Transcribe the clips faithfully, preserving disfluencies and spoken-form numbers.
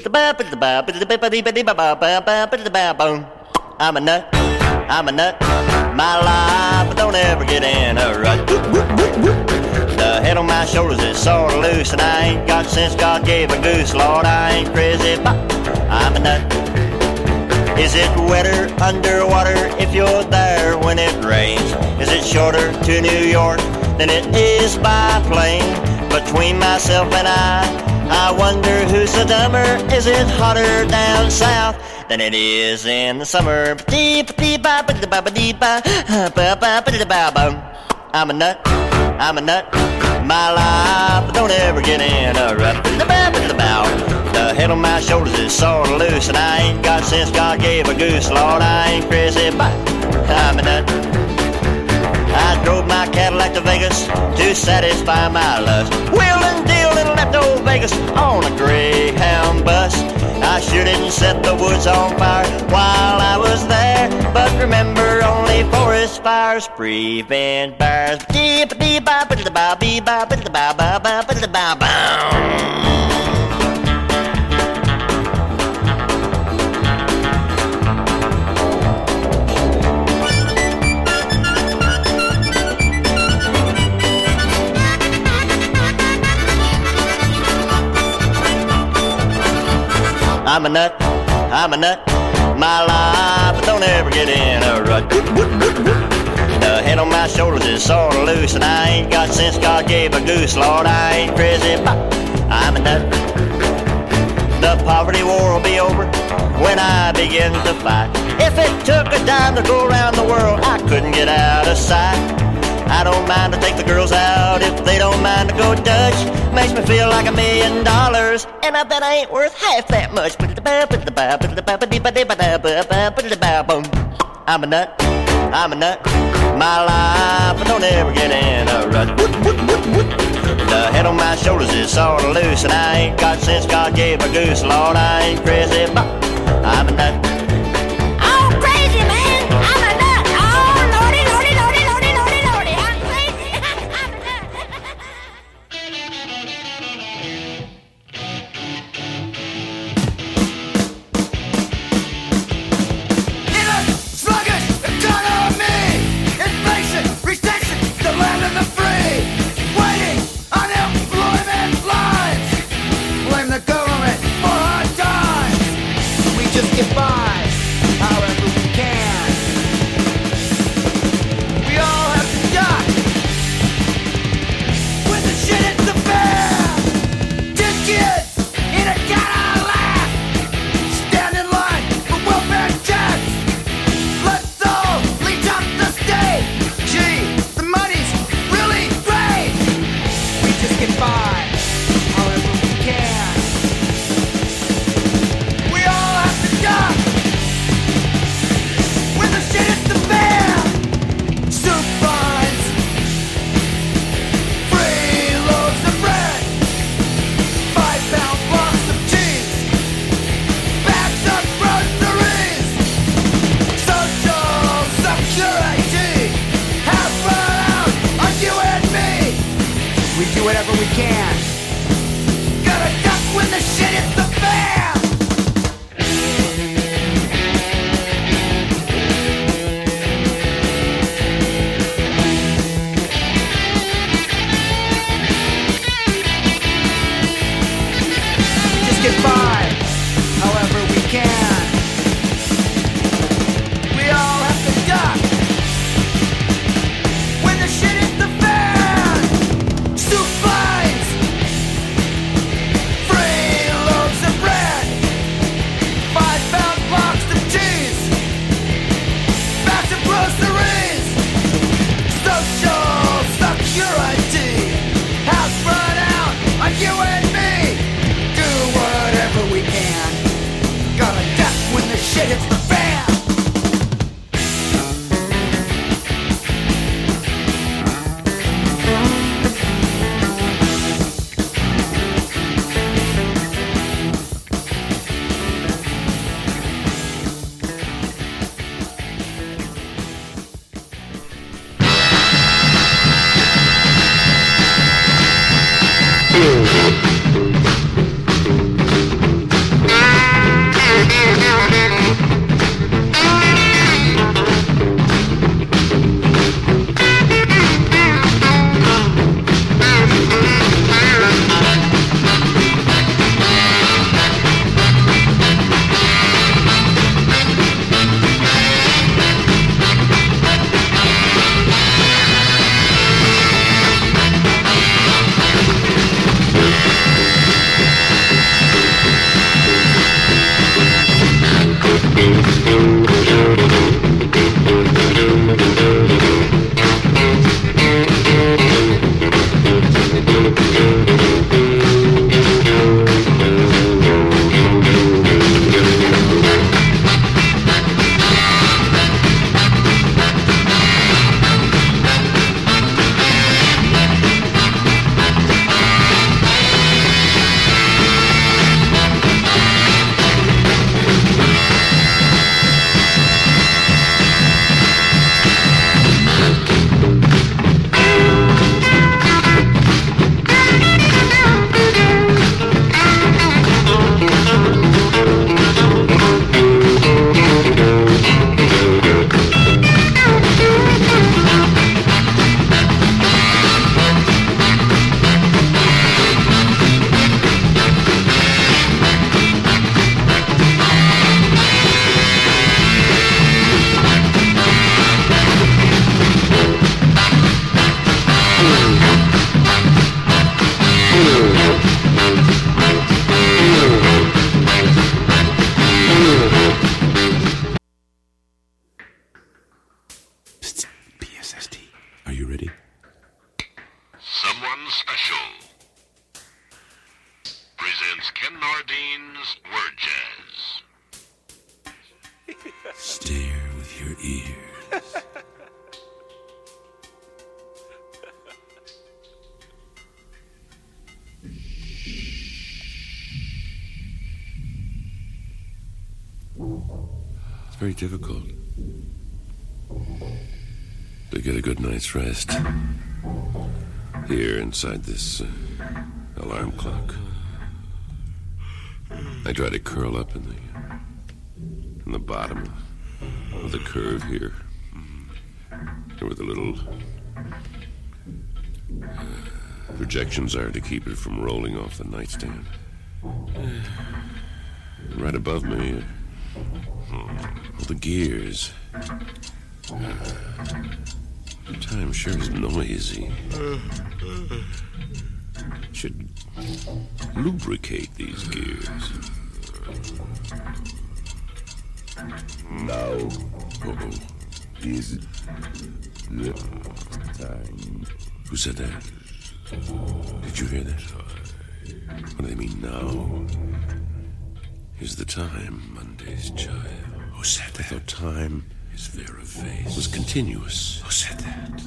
I'm a nut, I'm a nut. My life don't ever get in a rut. The head on my shoulders is sort of loose, and I ain't got sense God gave a goose. Lord, I ain't crazy, but I'm a nut. Is it wetter underwater if you're there when it rains? Is it shorter to New York than it is by plane? Between myself and I, I wonder who's the dumber. Is it hotter down south than it is in the summer? I'm a nut, I'm a nut. My life don't ever get in a rut. The head on my shoulders is sort of loose, and I ain't got sense God gave a goose. Lord, I ain't crazy, but I'm a nut. I drove my Cadillac to Vegas to satisfy my lust. Wheel and deal and left old Vegas on a Greyhound bus. I sure didn't set the woods on fire while I was there, but remember only forest fires prevent bears. I'm a nut, I'm a nut. My life don't ever get in a rut. The head on my shoulders is sort of loose, and I ain't got sense God gave a goose. Lord, I ain't crazy, but I'm a nut. The poverty war will be over when I begin to fight. If it took a dime to go around the world, I couldn't get out of sight. I don't mind to take the girls out if they don't mind to go Dutch. Makes me feel like a million dollars, and I bet I ain't worth half that much. I'm a nut, I'm a nut. My life don't ever get in a rut. The head on my shoulders is sort of loose, and I ain't got sense God gave a goose. Lord, I ain't crazy, but I'm a nut. Oh, crazy man, I'm a nut. Oh, lordy, lordy, lordy, lordy, lordy, lordy, I'm crazy. I'm a nut. In a sluggish economy, inflation, recession, the land of the free, waiting unemployment lines, blame the government for hard times. We just get by however we can. We all have to die when the shit hits the fan. Ten kids in a Cadillac stand in line for welfare checks. Let's all leech up the state. Gee, the money's really great. We just get by however we can. We all have to die when the shit hits the fan. Soup lines, free loaves of bread, five pound blocks of cheese, bags of groceries, social security has run out on you and me. We do whatever we can. Gotta duck when the shit hits the fan. Just get by however we can. We all have to duck when the shit hits the fan. Soup lines, free loaves of bread, five pound blocks of cheese, bags of groceries, social security has run out on you and me. Do whatever we Very difficult to get a good night's rest here inside this uh, alarm clock. I try to curl up in the in the bottom of the curve here, where the little uh, projections are to keep it from rolling off the nightstand. Right above me, all the gears. Time sure is noisy. Should lubricate these gears. Now Uh-oh. is the time. Who said that? Did you hear that? What do they mean now? Is the time, Monday's child. Who said that? I thought time is veriface. Was continuous. Who said that?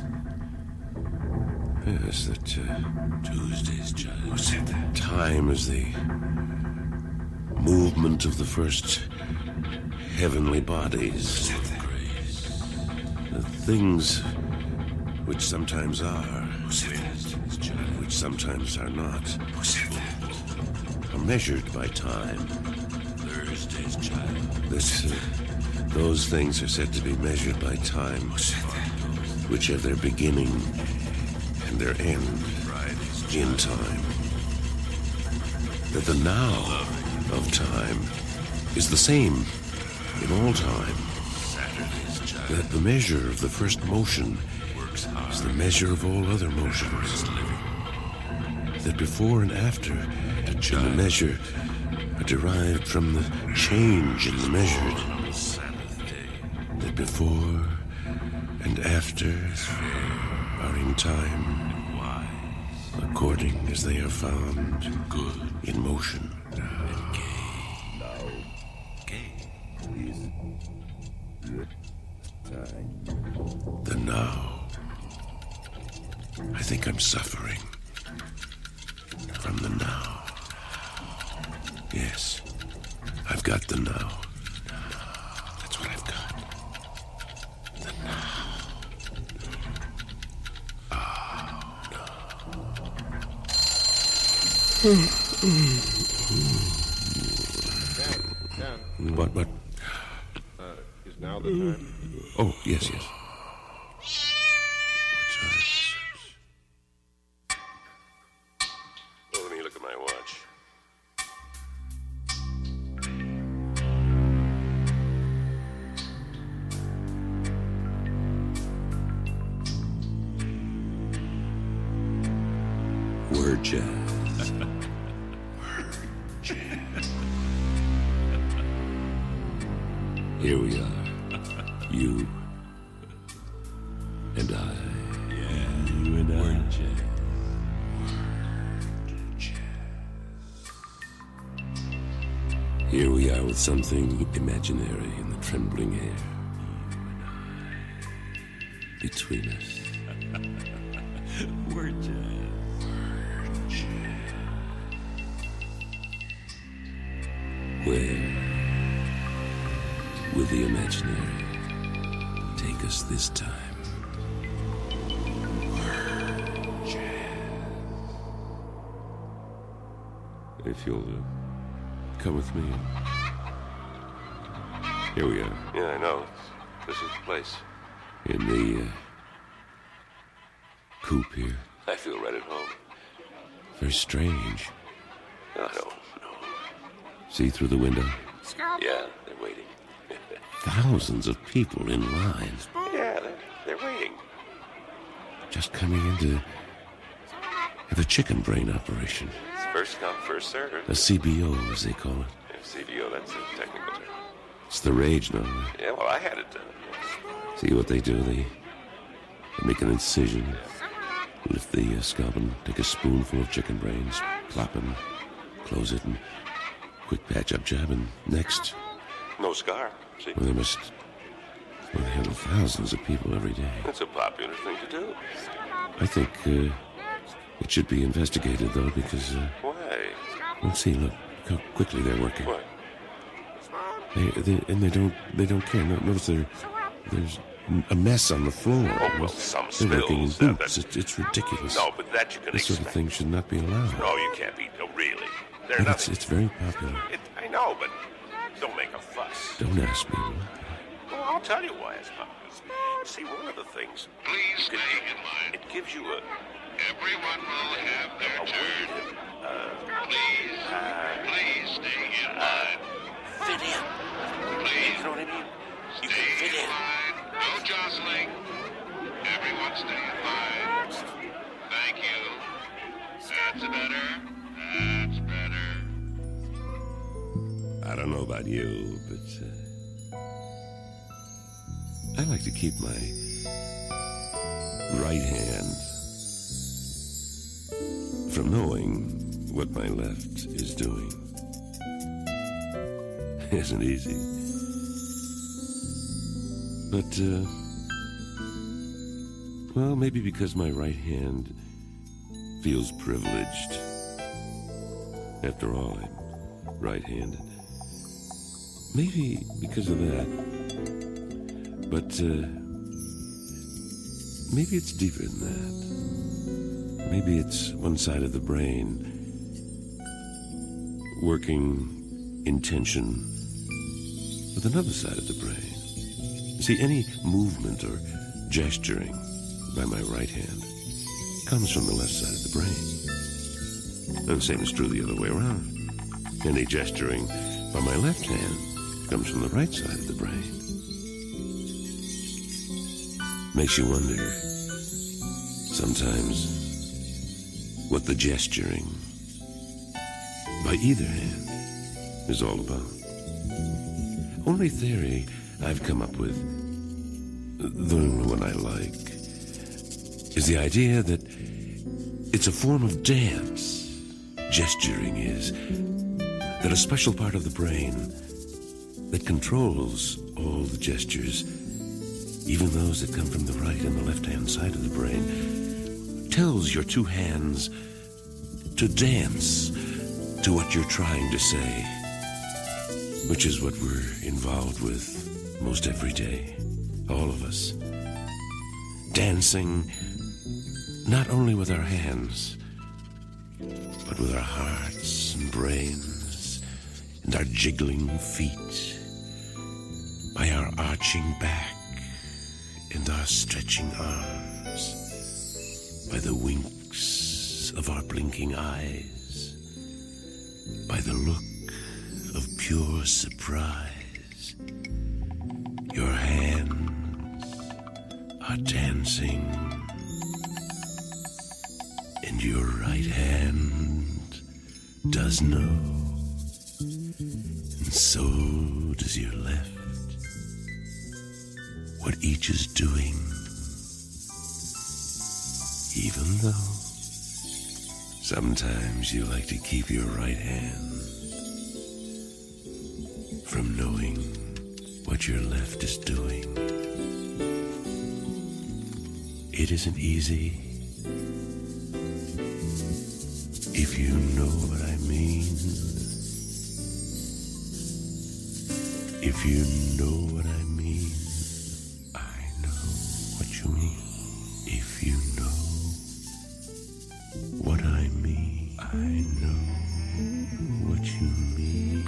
Yes, that uh, Tuesday's child. Who said that? Time is the movement of the first heavenly bodies. Who said that? Grace. The things which sometimes are. Who said that? Which sometimes are not. Who said that? Are measured by time. Thursday's child. This, uh, those things are said to be measured by time, which have their beginning and their end in time. That the now of time is the same in all time. That the measure of the first motion is the measure of all other motions. That before and after in the measure are derived from the change in the measured. That before and after are in time according as they are found in motion. Now is the time. The now. I think I'm suffering from the now. Yes, I've got the now. That's what I've got. The now. Oh, no. Dan, What, what? uh, is now the time? Oh, yes, yes. What time is it? Oh, let me look at my watch. Word jazz. Word jazz. Here we are. You and I. Yeah, you and I. Word jazz. Here we are with something imaginary in the trembling air. Between us. Word jazz. Where will the imaginary take us this time? Word jazz. If you'll uh, come with me. Here we are. Yeah, I know. This is the place. In the uh, coop here. I feel right at home. Very strange. I don't know. See through the window? Yeah, they're waiting. Thousands of people in line. Yeah, they're, they're waiting. Just coming in to have a chicken brain operation. It's first come, first served. A C B O, as they call it. If C B O, that's a technical term. It's the rage now. Yeah, well, I had it done. See what they do? They, they make an incision, lift the uh, scalp and take a spoonful of chicken brains, plop them, close it, and quick patch-up job, and next. No scar, see? Well, they must well, they handle thousands of people every day. It's a popular thing to do. I think uh, it should be investigated, though, because... Uh, Why? let's see, look, look how quickly they're working. What? They, they, and they don't they don't care. No, notice there, there's a mess on the floor. Oh, well, some They're working in spills. boots. That- It's, it's ridiculous. No, but that you can This sort expect. of thing should not be allowed. No, you can't be. No, really. They're But it's, nothing. it's very popular. It, I know, but don't make a fuss. Don't ask me. Well, I'll tell you why it's popular. See, one of the things. Please stay in line. It gives you a. Everyone will have their a way turn. to, uh, Please, please stay in line. fit in. Please You know what I mean? You stay can fit in in. line. No jostling. Everyone stay in line. Thank you. That's better. That's better. I don't know about you, but uh, I like to keep my right hand from knowing what my left is doing. Isn't easy. But, uh, well, maybe because my right hand feels privileged. After all, I'm right-handed. Maybe because of that. But, uh, maybe it's deeper than that. Maybe it's one side of the brain working in tension with another side of the brain. See, any movement or gesturing by my right hand comes from the left side of the brain. And the same is true the other way around. Any gesturing by my left hand comes from the right side of the brain. Makes you wonder, sometimes, what the gesturing by either hand is all about. Only theory I've come up with, the only one I like, is the idea that it's a form of dance. Gesturing is that a special part of the brain that controls all the gestures, even those that come from the right and the left-hand side of the brain, tells your two hands to dance to what you're trying to say, which is what we're involved with most every day, all of us. Dancing not only with our hands, but with our hearts and brains and our jiggling feet, by our arching back and our stretching arms, by the winks of our blinking eyes, by the look of pure surprise. Your hands are dancing, and your right hand does know, and so does your left. what each is doing, even though sometimes you like to keep your right hand from knowing what your left is doing. It isn't easy, if you know what I mean. If you know what I mean, I know what you mean. If you know what I mean, I know what you mean.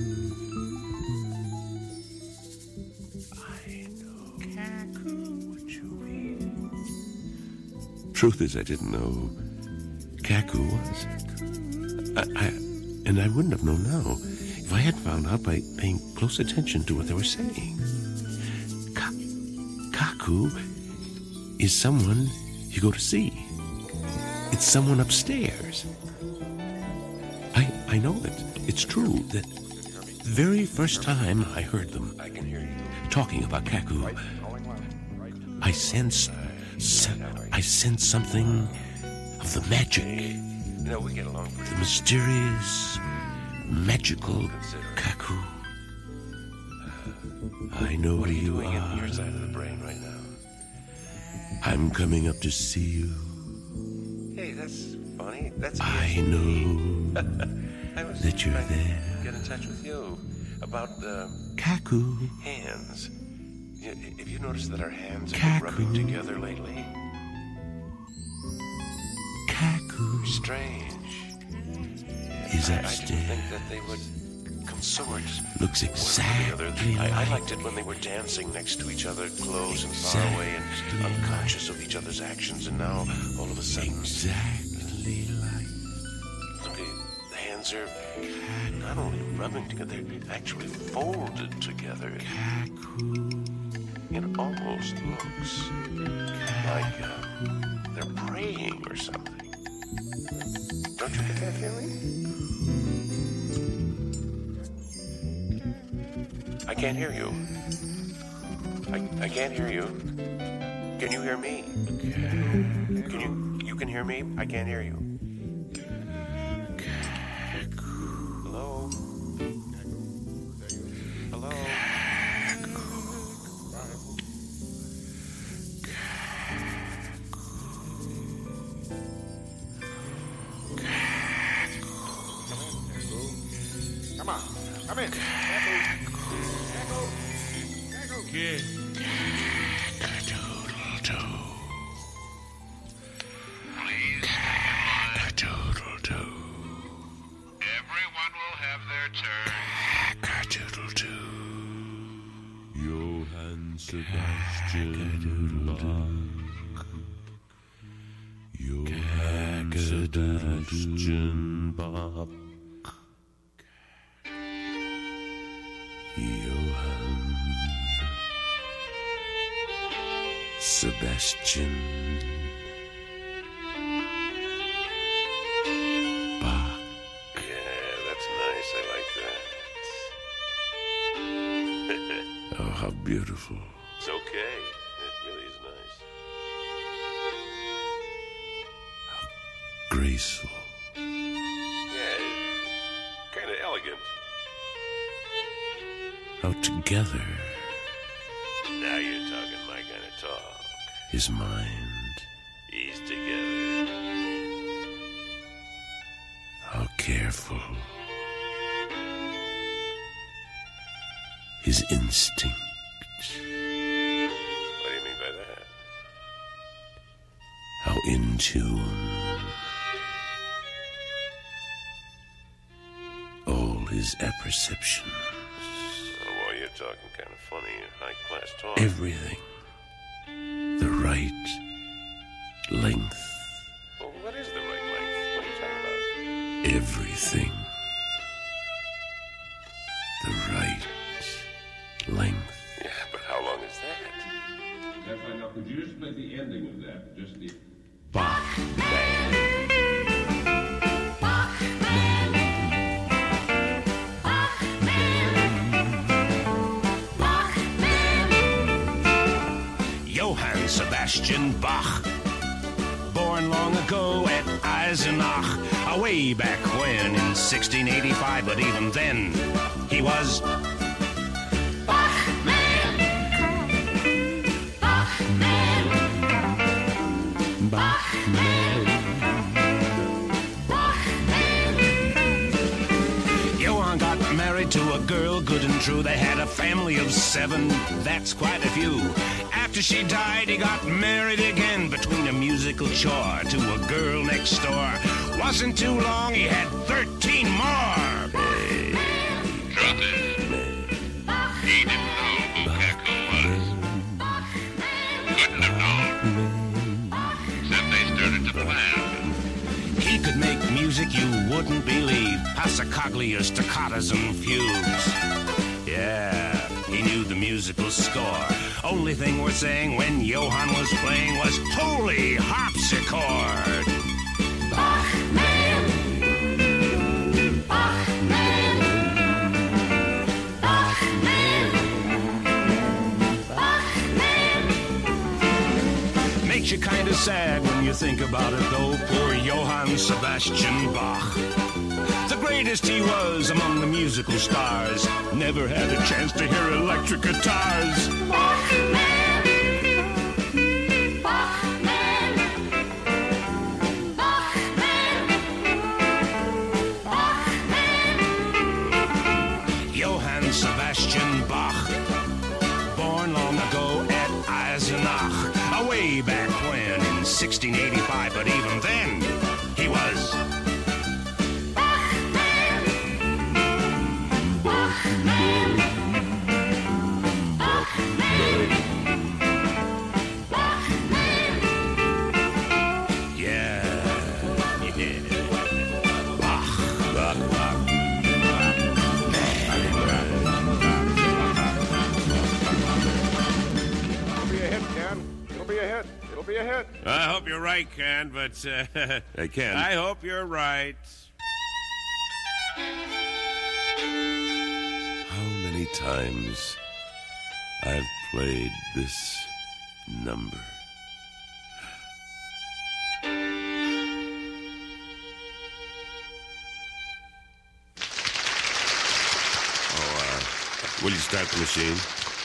I know what you mean. Truth is, I didn't know Kaku was. I, I, and I wouldn't have known now if I had found out by paying close attention to what they were saying. Ka- Kaku is someone you go to see. It's someone upstairs. I I know it. It's true that the very first time I heard them I can hear you. talking about Kaku, I sensed, se- I sensed something of the magic, No, we get along pretty the mysterious, magical Kaku. I know What are who you you doing in are. your side of the brain right now? I'm coming up to see you. Hey, that's funny. That's I know I was that you're trying to there. Get in touch with you about uh, Kaku. hands. Y- Have you noticed that our hands have been Kaku. rubbing together lately? Kaku Strange. is I, I didn't think upstairs. that they would consort. Looks one with the other. exactly I, I like liked it when they were dancing next to each other, close and far away, and Exactly unconscious of each other's actions. And now, all of a sudden, exactly like okay, the hands are not only rubbing together, they're actually folded together. Kaku. It almost looks like uh, they're praying or something. Don't you get that feeling? I can't hear you. I, I can't hear you. Can you hear me? Can you you can hear me? I can't hear you. Hello? Hello? Come on. Come in. Please stay in line. Everyone will have their turn. Johann Sebastian Bach. Johann Sebastian Bach. Johann Sebastian Bach. Yeah, that's nice. I like that. Oh, how beautiful. It's okay. It really is nice. Graceful. Yeah, kind of elegant. How together Now you're talking my kind of talk. his mind. He's together. How careful. His instinct. What do you mean by that? How in tune. All his apperceptions. Oh, boy, you're talking kind of funny, high-class talk. Everything. The right length. Well, what is the right length? What are you talking about? Everything. The right length. Yeah, but how long is that? Definitely not. Could you just play the ending of that? Just the. Bach man. Sebastian Bach. Born long ago at Eisenach, way back when in sixteen eighty-five, but even then he was Bachman. Bachman. Bachman. Bachman. Johann got married to a girl, good and true. They had a family of seven, that's quite a few. After she died, he got married again between a musical chore to a girl next door. Wasn't too long, he had thirteen more. Truth is, he didn't know who Echo was. Couldn't have known. Except they started to plan. He could make music you wouldn't believe. Passacaglia, staccatas, and fugues. Yeah, he knew the musical score. Only thing worth saying when Johann was playing was holy harpsichord. Bachman. Bachman. Bachman. Bachman. Makes you kind of sad when you think about it, though. Poor Johann Sebastian Bach. The greatest he was among the musical stars. Never had a chance to hear electric guitars. Bachman. Bachman. Bachman. Bachman. Johann Sebastian Bach. Born long ago at Eisenach. Way back when in sixteen eighty-five, but even then he was Be a hit. I hope you're right, Ken, but uh, Hey, Ken. I hope you're right. How many times I've played this number? Oh, uh, will you start the machine?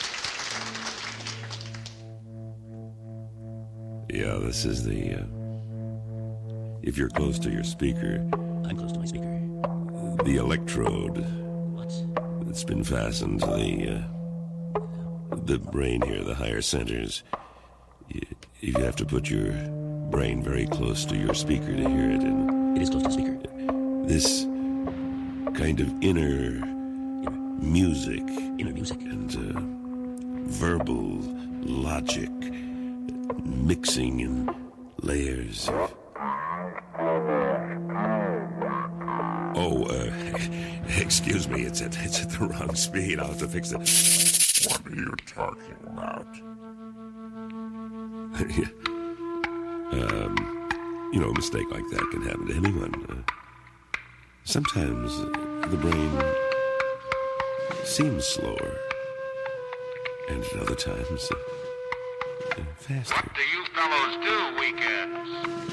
Yeah, this is the, uh, if you're close to your speaker. I'm close to my speaker. The electrode. What? That's been fastened to the, uh, the brain here, the higher centers. You, you have to put your brain very close to your speaker to hear it. And it is close to the speaker. This kind of inner, inner. music. Inner music. And uh, verbal logic. Mixing in layers. Oh, uh, excuse me, it's at, it's at the wrong speed. I'll have to fix it. What are you talking about? um, you know, a mistake like that can happen to anyone. Uh, sometimes the brain seems slower, and at other times... Uh, faster. What do you fellows do weekends?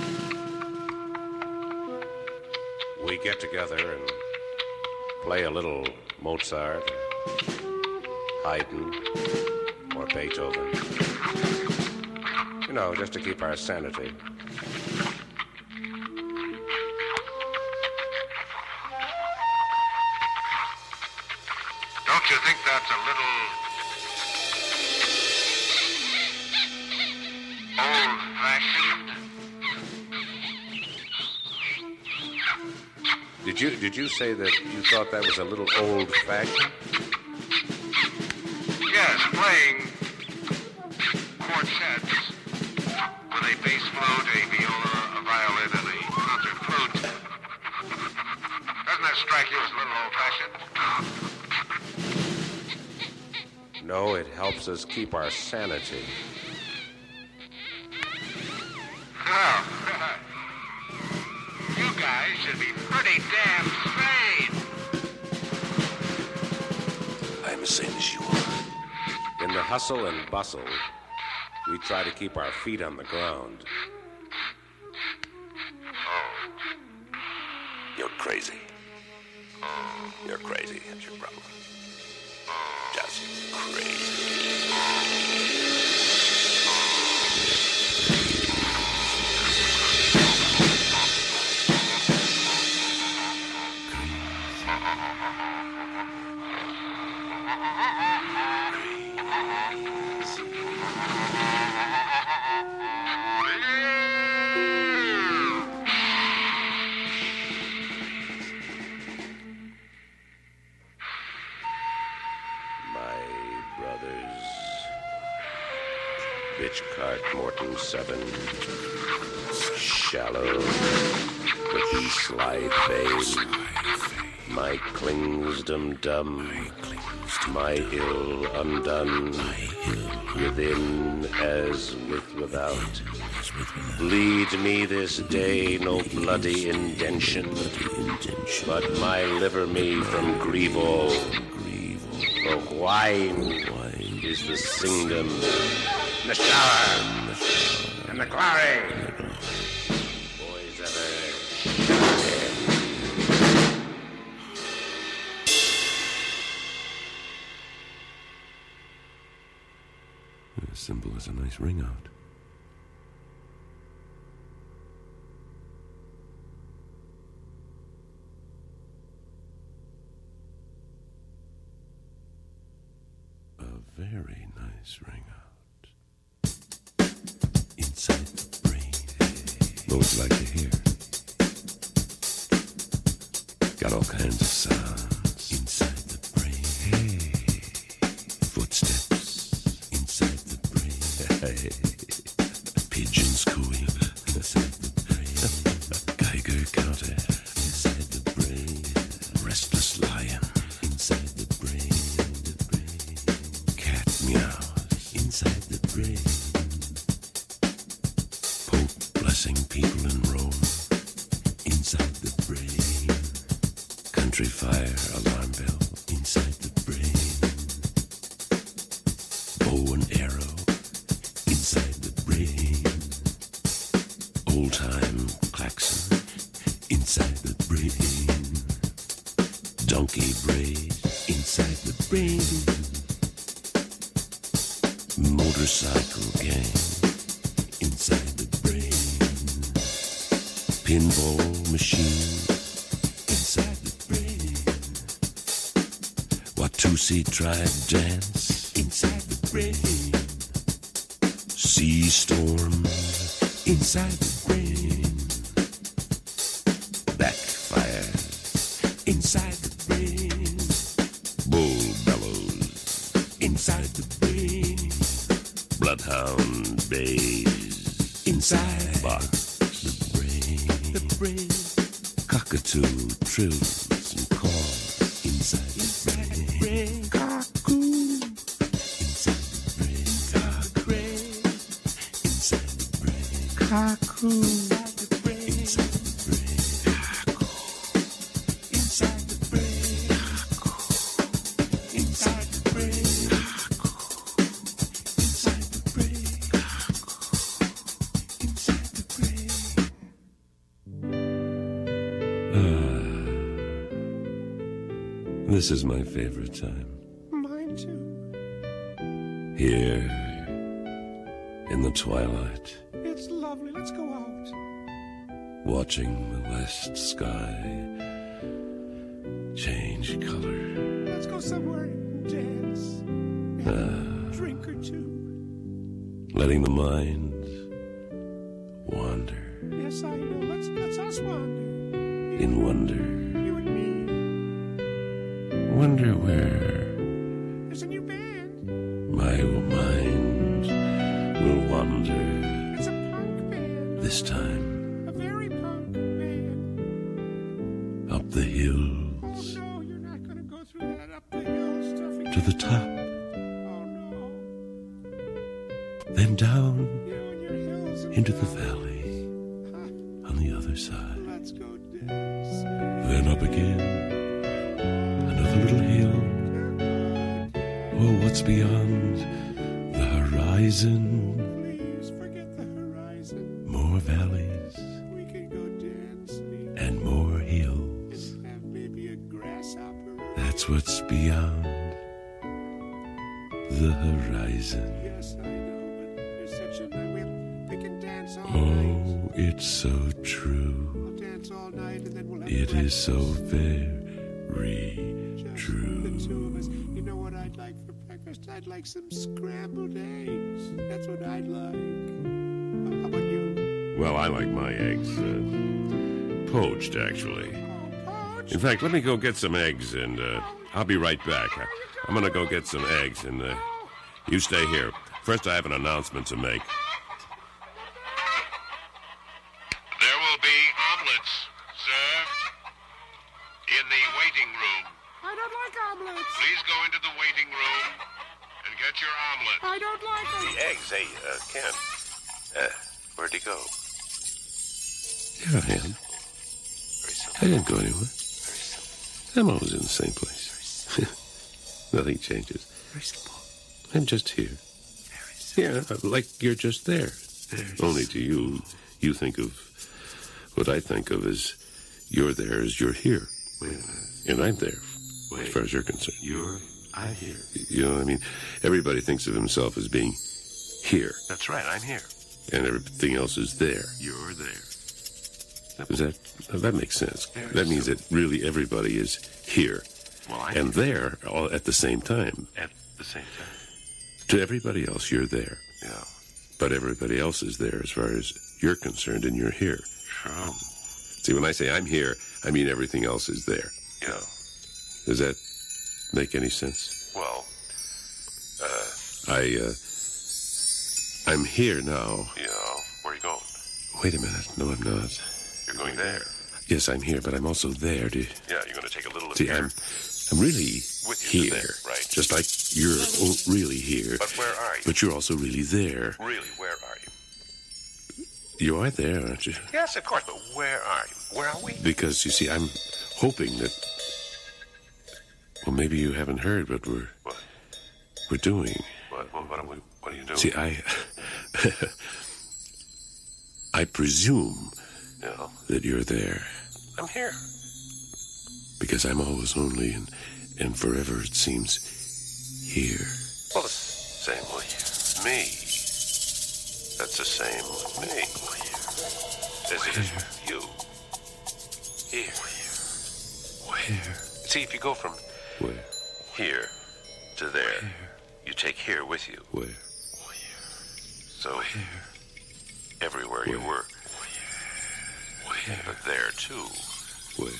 We get together and play a little Mozart, Haydn, or Beethoven. You know, just to keep our sanity. Don't you think that's a little old-fashioned? Did you did you say that you thought that was a little old-fashioned? Yes, playing quartets with a bass flute, a viola, a violin, and a concert flute. Doesn't that strike you as a little old-fashioned? No, it helps us keep our sanity. Oh, you guys should be pretty damn sane. I'm as sane as you are. In the hustle and bustle, We try to keep our feet on the ground. You're crazy. You're crazy. That's your problem. Just crazy. Bitch Cart Morton seven. Shallow. With slide fade. My clings dum dum. My ill undone. Within as with without. Bleed me this day no bloody indention. But my liver me from grieve all. For wine is the singdom. The shower and the glory. Boys ever. As simple as a nice ring out. A very nice ring out. Inside the brain. Know what you like to hear. Got all kinds of sounds. Inside the brain. Hey. Footsteps. Inside the brain. Hey. Pigeons cooing. Inside the brain. Geiger counter. Inside the brain. Restless lion. Inside the brain. Cat meows. Inside the brain. Blessing people in Rome, inside the brain. Country fire alarm bell, inside the brain. Bow and arrow, inside the brain. Old time klaxon, inside the brain. Donkey braid, inside the brain. Motorcycle gang, inside the brain. Pinball machine inside the brain. Watusi tribe dance inside the brain. Sea storm inside the brain. Backfire inside the brain. Bull bellows inside the brain. Bloodhound bays inside box. The brain, cockatoo trills and calls inside, inside the brain. Cuckoo inside the brain. Cockrane inside the brain. Cuckoo inside the brain. Inside the brain. Cuckoo inside the brain. Cuckoo inside the brain. Cuckoo inside the brain. Cuckoo inside the brain. This is my favorite time. Mine too. Here, in the twilight, It's lovely. Let's go out. watching the west sky change color. Let's go somewhere and dance. Ah, Drink or two. letting the mind wander Yes, I know. Let's let's us wander. You, in wonder. you and me. Wonder where There's a new band. my mind will wander It's a punk band. this time. A very punk band. Up the Oh hills no, you're not going to go through that up the hill stuff again. to the top, Oh no. then down You and your hills and into the valleys. valley Huh, on the other side. let's go dance. Then up again, another little hill. Oh, what's beyond the horizon? more valleys We could go dancing and more hills. and have maybe a grasshopper. That's what's beyond the horizon. Yes, I know, but there's such a night. We'll, we can dance all night. Oh, it's so true. We'll dance all night and then we'll have It is so breakfast. very Just true. the two of us. You know what I'd like for breakfast? I'd like some scrambled eggs. That's what I'd like. How about you? Well, I like my eggs uh, poached, actually. Poached? In fact, let me go get some eggs, and uh, I'll be right back. I, I'm going to go get some eggs, and uh, you stay here. First, I have an announcement to make. There will be omelets served in the waiting room. I don't like omelets. Please go into the waiting room and get your omelet. I don't like them. The eggs, hey, uh, Ken. Uh, where'd he go? Here I am. Very simple. I didn't go anywhere. Very simple. I'm always in the same place. Nothing changes. Very simple. I'm just here. Very simple. Yeah, like you're just there. Only to you, you think of what I think of as you're there as you're here. Wait a minute. And I'm there, Wait. as far as you're concerned. You're, I'm here. You know what I mean? Everybody thinks of himself as being here, That's right, I'm here. and everything else is there. You're there. Does that, that makes sense. Very That means that really everybody is here Well, I'm and there all at the same time. at the same time. To everybody else, you're there. Yeah. But everybody else is there as far as you're concerned, and you're here. True. See, when I say I'm here, I mean everything else is there. Yeah. Does that make any sense? Well, uh, I, uh, I'm here now. yeah. Where are you going? Wait a minute. No, I'm not. You're going there. Yes, I'm here, but I'm also there. Do you Yeah, you're going to take a little of see? here. I'm, I'm really With you to here, there, right. Just like you're o- really here. But where are you? But you're also really there. Really, where are you? You are there, aren't you? Yes, of course, but where are you? Where are we? Because you see, I'm hoping that. Well, maybe you haven't heard what we're What? we're doing. What, what, what, are, we, what are you doing? See, I. I presume Yeah, that you're there I'm here. because I'm always only and and forever it seems here. Well, the same with me. That's the same with me. As it is with you. Here. Where? See, if you go from Where? here to there, you take here with you. Where? So, everywhere you Where? work. But there, too. Where?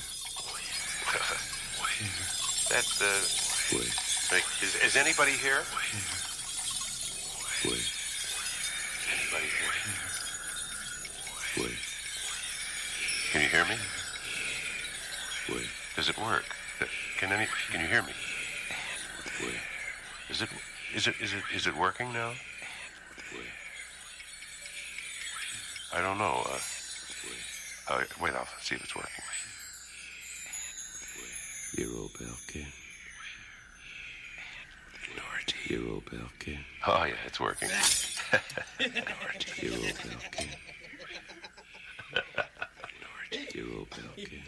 That, uh, Where? make, is, is anybody here? Where? Anybody here? Where? Can you hear me? Where? Does it work? Can any, can you hear me? Where? Is it, is it, is it, is it working now? I don't know. Uh, uh, wait, I'll see if it's working. Your old bell can. Your old bell can. Oh, yeah, it's working. Your old bell can. Your old bell can.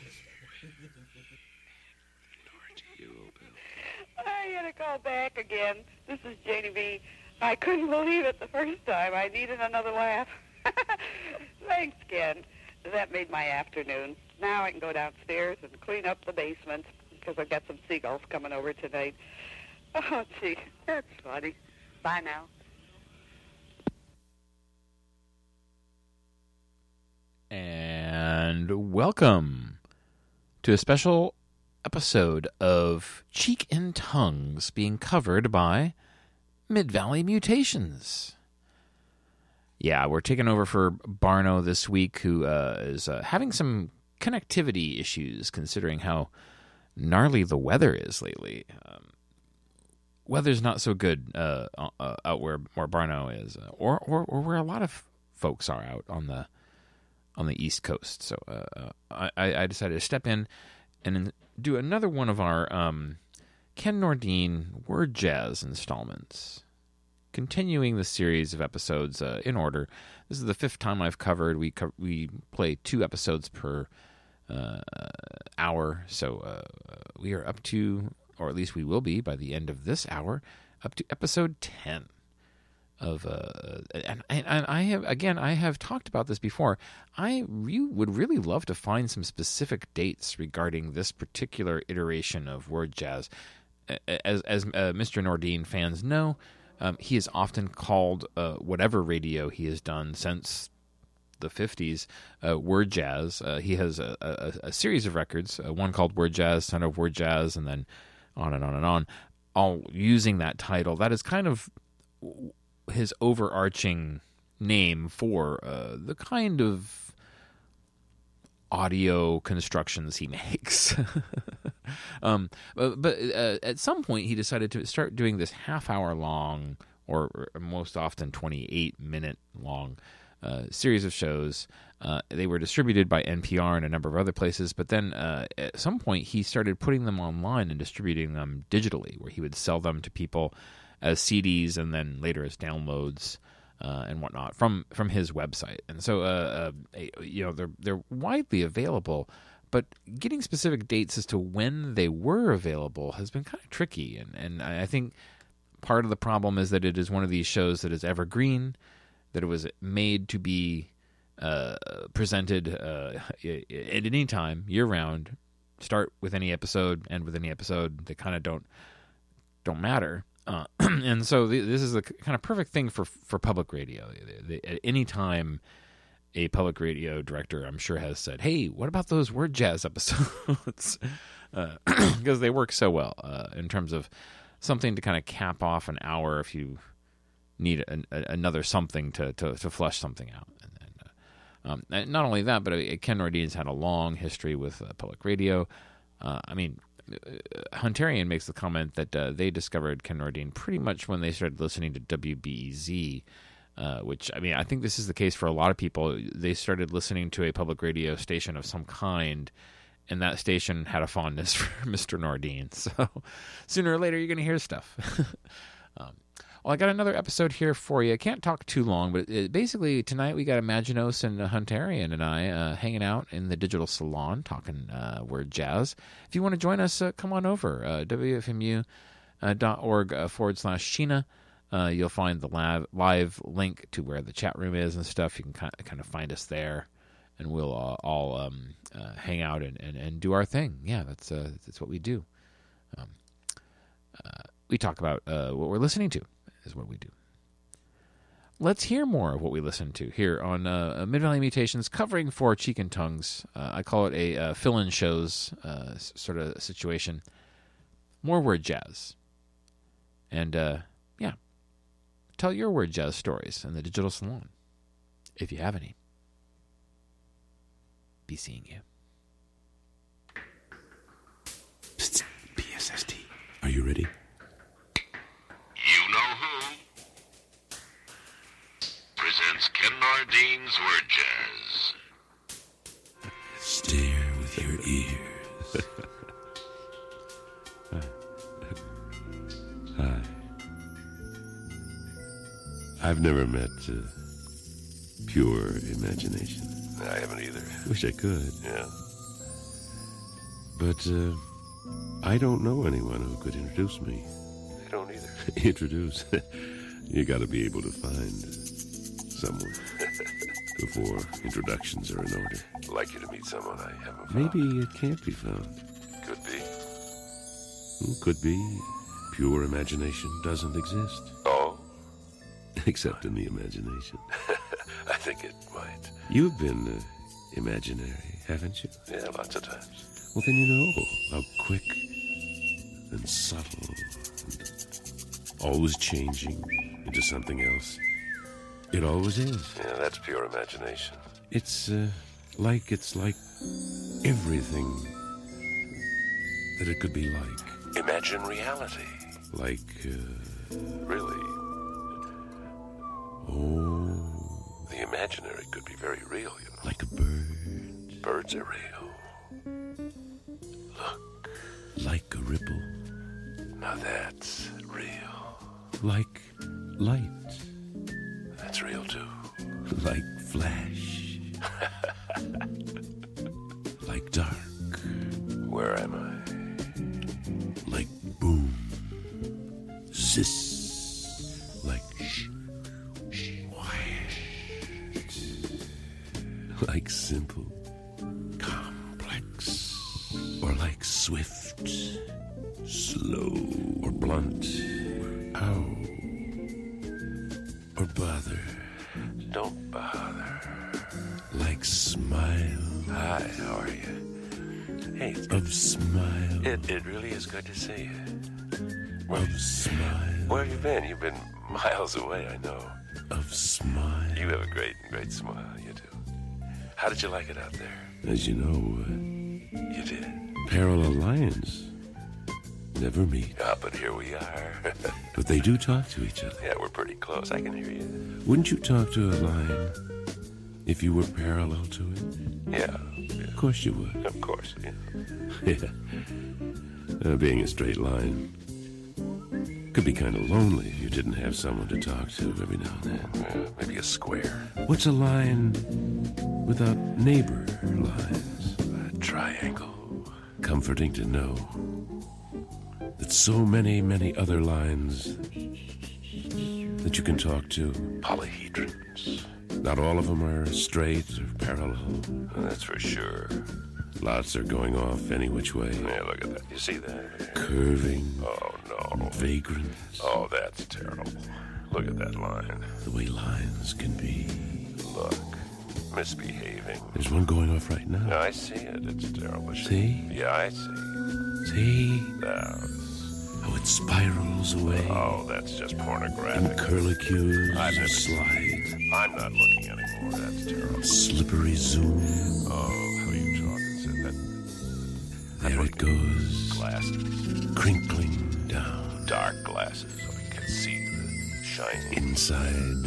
Your old bell. I gotta call back again. This is Janie B. I couldn't believe it the first time. I needed another laugh. Thanks, Ken. That made my afternoon. Now I can go downstairs and clean up the basement because I've got some seagulls coming over tonight. Oh, gee, that's funny. Bye now. And welcome to a special episode of Cheek and Tongues being covered by Mid-Valley Mutations. Yeah, we're taking over for Barno this week, who uh, is uh, having some connectivity issues considering how gnarly the weather is lately. Um, weather's not so good uh, uh, out where, where Barno is, uh, or, or or where a lot of folks are out on the on the East Coast. So uh, I, I decided to step in and do another one of our um, Ken Nordine Word Jazz installments. continuing the series of episodes uh, in order. This is the fifth time I've covered. We co- we play two episodes per uh, hour, so uh, we are up to, or at least we will be by the end of this hour, up to episode ten. Of uh, and, and I have again I have talked about this before. I re- would really love to find some specific dates regarding this particular iteration of Word Jazz. As as uh, Mister Nordine fans know, um, he is often called uh, whatever radio he has done since the fifties, uh, Word Jazz. Uh, he has a, a, a series of records, uh, one called Word Jazz, Son of Word Jazz, and then on and on and on, all using that title. That is kind of his overarching name for uh, the kind of audio constructions he makes. um, but but uh, at some point he decided to start doing this half-hour long, or, or most often twenty-eight minute long uh, series of shows. Uh, they were distributed by N P R and a number of other places, but then uh, at some point he started putting them online and distributing them digitally, where he would sell them to people as C Ds and then later as downloads uh, and whatnot from, from his website. And so, uh, uh, you know, they're they're widely available, but getting specific dates as to when they were available has been kind of tricky. And, and I think part of the problem is that it is one of these shows that is evergreen, that it was made to be uh, presented uh, at any time, year-round, start with any episode, end with any episode. They kind of don't don't matter. Uh, and so the, this is the kind of perfect thing for for public radio. They, they, at any time, a public radio director, I'm sure, has said, "Hey, what about those Word Jazz episodes?" uh, because they work so well uh, in terms of something to kind of cap off an hour if you need an, a, another something to, to, to flush something out. And, and, uh, um, and not only that, but uh, Ken Nordine's had a long history with uh, public radio. Uh, I mean. Huntarian makes the comment that uh, they discovered Ken Nordine pretty much when they started listening to W B E Z, uh, which, I mean, I think this is the case for a lot of people. They started listening to a public radio station of some kind, and that station had a fondness for Mister Nordine. So sooner or later, you're going to hear stuff. um, well, I got another episode here for you. I can't talk too long, but it, basically tonight we got Imaginos and uh, Huntarian and I uh, hanging out in the digital salon talking uh, Word Jazz. If you want to join us, uh, come on over. Uh, W F M U dot org uh, forward slash Sheena. Uh, you'll find the live, live link to where the chat room is and stuff. You can kind of, kind of find us there, and we'll uh, all um, uh, hang out and, and, and do our thing. Yeah, that's uh, that's what we do. Um, uh, we talk about uh, what we're listening to. Is what we do. Let's hear more of what we listen to here on uh, Mid-Valley Mutations, covering for Cheek and Tongues. Uh, I call it a uh, fill-in shows uh, s- sort of situation. More Word Jazz. And, uh, yeah, tell your Word Jazz stories in the digital salon, if you have any. Be seeing you. Psst, P S S T. Are you ready? You know who presents Ken Nordine's Word Jazz. Stare with your ears. Hi. I've never met uh, pure imagination. I haven't either. Wish I could. Yeah. But uh, I don't know anyone who could introduce me. I don't either. Introduce. You got to be able to find someone before introductions are in order. I'd like you to meet someone I haven't found. Maybe it can't be found. Could be. Could be. Pure imagination doesn't exist. Oh? Except in the imagination. I think it might. You've been uh, imaginary, haven't you? Yeah, lots of times. Well, then you know how quick and subtle and always changing into something else it always is. Yeah, that's pure imagination. It's uh, like it's like everything that it could be like. Imagine reality. Like, uh... Really? Oh... The imaginary could be very real, you know. Like a bird. Birds are real. Look. Like a ripple. Now that's real. Like light. That's real, too. Like flash. Like dark. Where am I? Like boom. Sis. Like shh. Quiet. Like simple. Complex. Or like swift. Slow. Or blunt. Ow. Or bother. Don't bother. Like smile. Hi, how are you? Hey, it's good. Of smile. It, it really is good to see you. Where, Of smile. where have you been? You've been miles away, I know. Of smile. You have a great, great smile, you do. How did you like it out there? As you know, uh, You did. parallel lines never meet. Ah, but here we are. But they do talk to each other. Yeah, we're pretty close. I can hear you. Wouldn't you talk to a line if you were parallel to it? Yeah. yeah. Of course you would. Of course, yeah. Yeah. Uh, being a straight line could be kind of lonely if you didn't have someone to talk to every now and then. Yeah, maybe a square. What's a line without neighbor lines? A triangle. Comforting to know that so many, many other lines that you can talk to. Polyhedrons. Not all of them are straight or parallel. Well, that's for sure. Lots are going off any which way. Yeah, look at that. You see that? Curving. Oh, no. Vagrant. Oh, that's terrible. Look at that line. The way lines can be. Look. Misbehaving. There's one going off right now. No, I see it. It's terrible. See? Yeah, I see. See? Now, How it spirals away. oh, that's just And pornographic. curlicues I've never slide. I'm not looking anymore. That's terrible. Slippery zoom. Oh, how are you talking? Said that. There it goes. Glasses. Crinkling down. Dark glasses so I can see the shining. Inside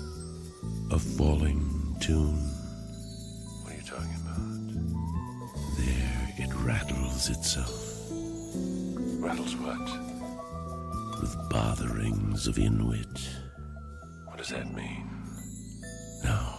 a falling tune. What are you talking about? There it rattles itself Rattles what? with botherings of inwit. What does that mean? Now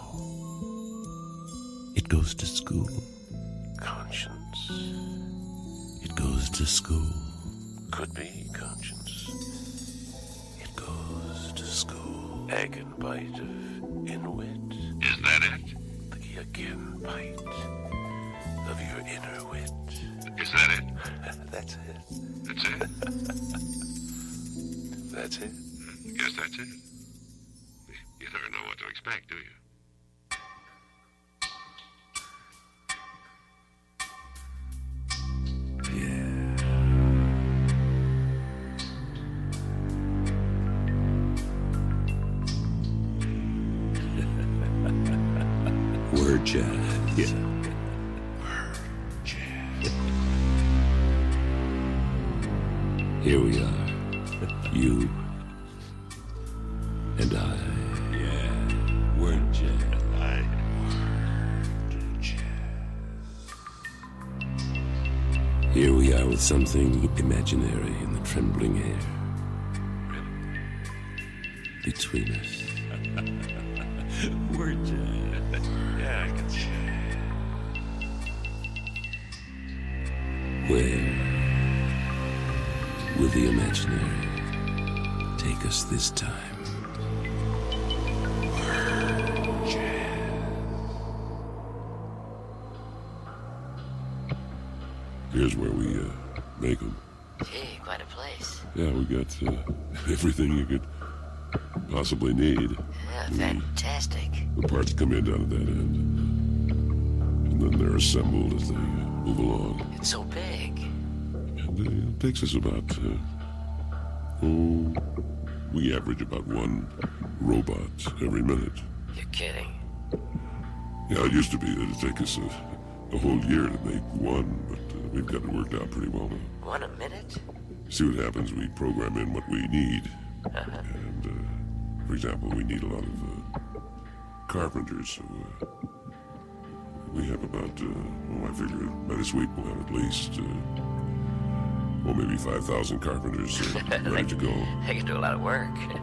it goes to school. Conscience. It goes to school. Could be conscience. It goes to school. Egg and bite of inwit. Is that it? The again bite of your inner wit. Is that it? That's it. That's it? That's it. Guess that's it. You never know what to expect, do you? Word jazz. Yeah. Here we are. You and I. Yeah. Word jazz. Here we are with something imaginary in the trembling air. Between us. Word jazz. Yeah, I can see. Where will the imaginary take us this time? Here's where we uh, make them. Gee, quite a place. Yeah, we got uh, everything you could possibly need. Yeah, fantastic. The parts come in down at that end. And then they're assembled as they uh, move along. It's so big. And uh, it takes us about, uh, oh, we average about one robot every minute. You're kidding. Yeah, it used to be that it'd take us a, a whole year to make one, but uh, we've got it worked out pretty well now. One a minute? See what happens, we program in what we need. Uh-huh. And, uh, for example, we need a lot of uh, carpenters, so uh, we have about, uh, well, I figure by this week we'll have at least, uh, well, maybe five thousand carpenters uh, ready to go. They can do a lot of work.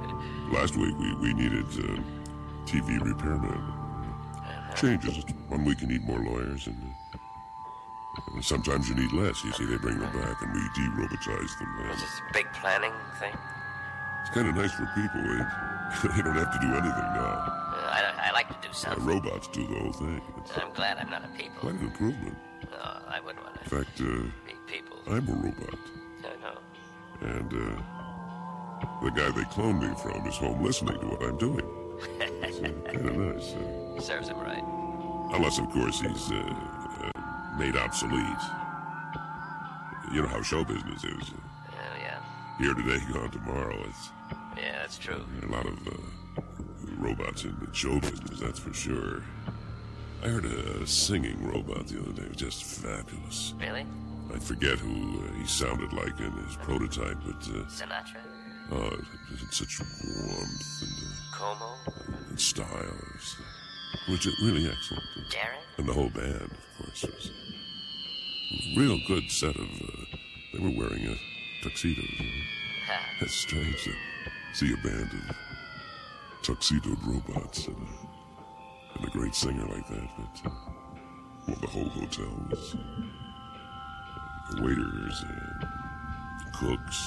Last week we, we needed uh, T V repairmen. Changes. One week you need more lawyers, and, uh, and sometimes you need less. You see, they bring them back, and we de-robotize them. Man. It's just a big planning thing. It's kind of nice for people. They, they don't have to do anything now. Uh, I, I like to do Uh, something. robots do the whole thing. It's I'm glad I'm not a people. quite an improvement. No, I wouldn't want In to fact, uh, be people. I'm a robot. I know. And uh, the guy they cloned me from is home listening to what I'm doing. It's uh, kind of nice. Uh, Serves him right. unless, of course, he's uh, uh, made obsolete. You know how show business is. Oh, yeah. Here today, gone tomorrow. It's Yeah, that's true. a lot of uh, robots in the show business, that's for sure. I heard a singing robot the other day. It was just fabulous. Really? I forget who uh, he sounded like in his prototype, but uh, Sinatra? oh, it had such warmth and, uh, Como? and style. It was, uh, was just really excellent. Darren? And the whole band, of course, was a real good set of. Uh, they were wearing uh, tuxedos. You know? That's strange to see a band of tuxedoed robots and a, and a great singer like that. But uh, well, the whole hotel was uh, waiters and cooks.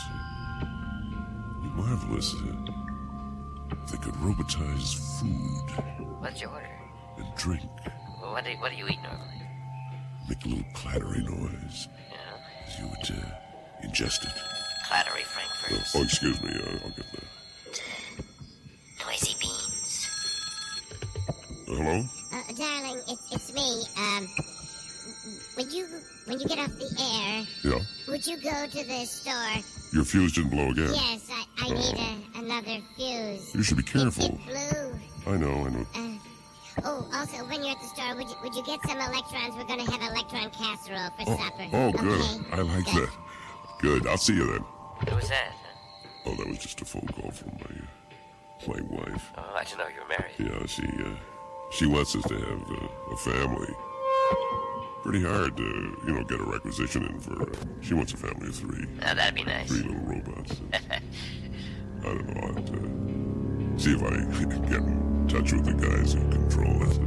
Marvelous. Uh, they could robotize food What'd you order? and drink. Well, what do, what do you eat normally? Make a little clattery noise Yeah. as you would uh, ingest it. Clattery Oh, frankfurts. oh, excuse me. Uh, I'll get that. Noisy beans. Uh, hello? Uh, darling, it's it's me. Um, when you when you get off the air, Yeah. would you go to the store? Your fuse didn't blow again. Yes, I, I Oh. need a, another fuse. You should be careful. It, it blew. I know, I know. Uh, oh, also, when you're at the store, would you, would you get some electrons? We're going to have electron casserole for Oh, supper. oh, good. Okay? I like that. Good. I'll see you then. Who was that? Oh, that was just a phone call from my my wife. Oh, I didn't know you were married. Yeah, she uh, she wants us to have uh, a family. Pretty hard to, you know, get a requisition in for. Uh, she wants a family of three. Oh, that'd be nice. Three little robots. I don't know. I'll have to see if I can get in touch with the guys who control it.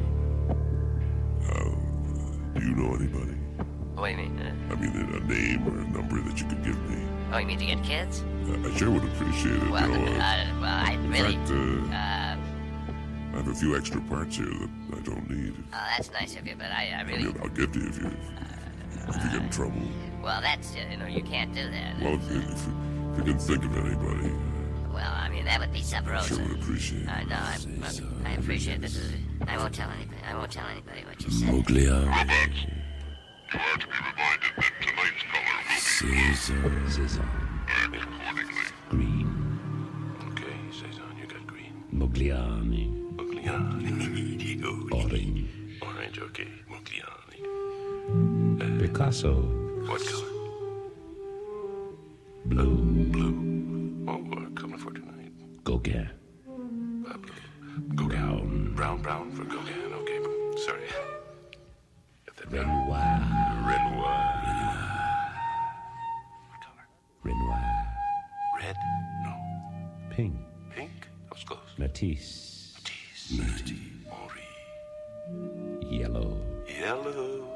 Uh, do you know anybody? What do you mean? Uh, I mean, a name or a number that you could give me. oh, you mean to get kids? Uh, I sure would appreciate it. Well, you know, uh, uh, well, I in really... fact, uh, Uh, I have a few extra parts here that I don't need. oh, that's nice of you, but I, I I really... mean, I'll give to you if you if you get in trouble. Well, that's, uh, you know, you can't do that. Well, if, if, if you can think of anybody, Well, I mean, that would be sub I rosa. sure would appreciate it. I know, I, I appreciate this. Is, I won't tell anybody. I won't tell anybody what you said. Mogliani. You are to be reminded that tonight's color will be Caesar. Caesar. act accordingly. Green. Okay, Cezanne, you got green. Mogliani. Mogliani. Orange. Orange, okay. Mogliani. Picasso. What color? Blue. Blue. Oh, uh, coming for tonight. Gauguin. Uh, blue. Brown. Brown, brown for Gauguin. Okay, sorry. Get that down. Renoir. Renoir. Renoir. Red? No. Pink. Pink? That was close. Matisse. Matisse. Matisse. Henri. Yellow. Yellow.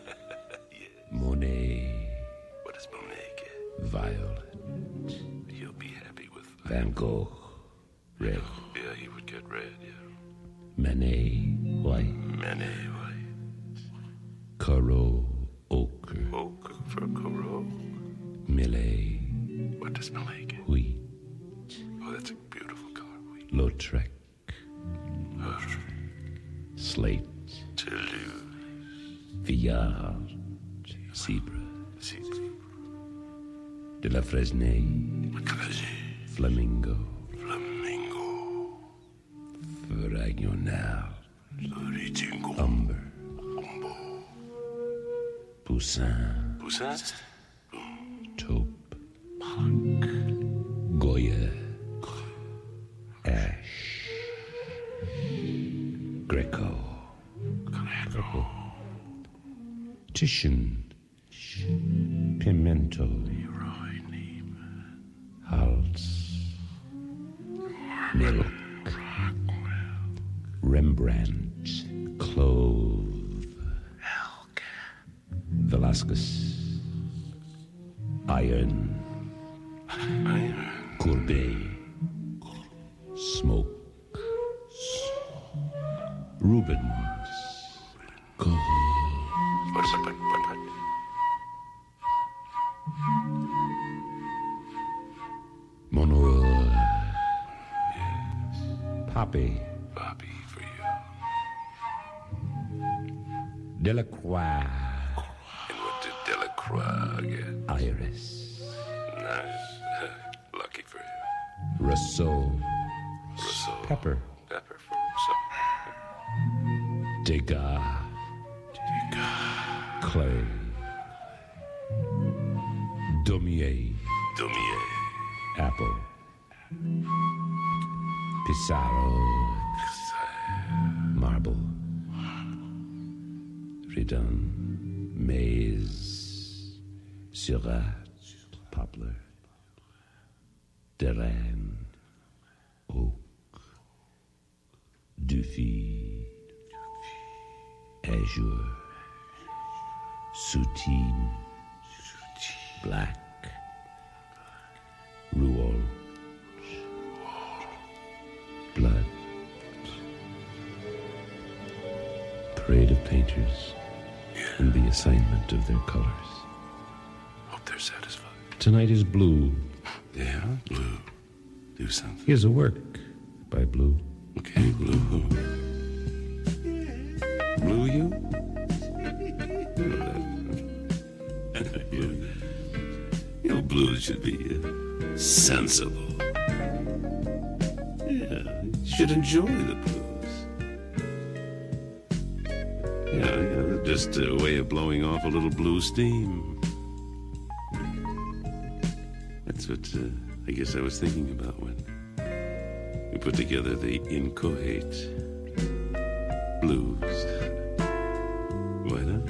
Monet. What does Monet get? Violet. You'll be happy with Van Gogh. Red. Yeah, he would get red, yeah. Manet. White. Manet white. Corot. Ochre. Ochre for Corot. Millet. What does Millet get? Wheat. Oh, that's a beautiful color. Wheat. Lautrec. Uh, Slate. Toulouse. Villard. Zebra. Zebra. De la Fresnay. Creuset. Flamingo. Flamingo. Fragonard. Ritingo. Umber. Umbo. Poussin. Poussin. Taupe. Goya. Ash. Greco. Greco. Titian. Pimento. Roy Neiman. Hals. milk, Rembrandt, clove, elk, Velasquez, iron, Iron. Courbet, smoke, Rubens, gold. What is it? What, what, what? Monroe, Poppy, Poppy for you. Delacroix, And what did Delacroix get? Iris, Nice. Lucky for you. Rousseau, Rousseau. Pepper, Pepper for Rousseau. Degas, Clay, Daumier, Daumier. Apple, Pissarro, Marble, Redon, Maize, Syrah, Poplar, Deran, Oak, Dufy, Azure, Soutine, Black, Rouge, Blood, Parade of Painters, and the assignment of their colors. Hope they're satisfied. Tonight is Blue. Yeah, Blue. Do something. Here's a work by Blue. Okay, Blue who? Blue you? you, you know, blues should be uh, sensible. Yeah, you should enjoy the blues. Yeah, yeah, just a way of blowing off a little blue steam. That's what uh, I guess I was thinking about when we put together the Incohate Blues. Why not?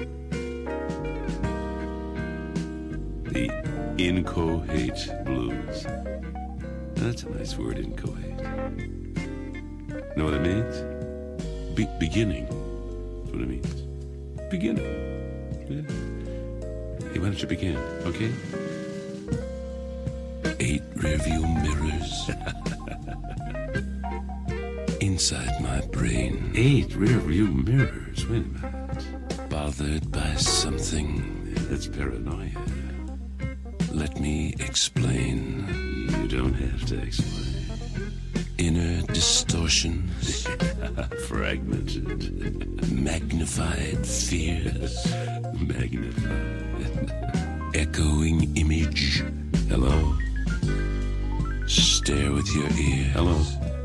The Incohate Blues. That's a nice word, Incohate. Know what it means? Be- beginning. That's what it means. Beginning. Yeah. Hey, why don't you begin, okay? Eight rearview mirrors inside my brain. Eight rearview mirrors? Wait a minute. Bothered by something. Yeah, that's paranoia. Let me explain. You don't have to explain. Inner distortions. Fragmented. Magnified fears. Magnified. Echoing image. Hello? Stare with your ears. Hello?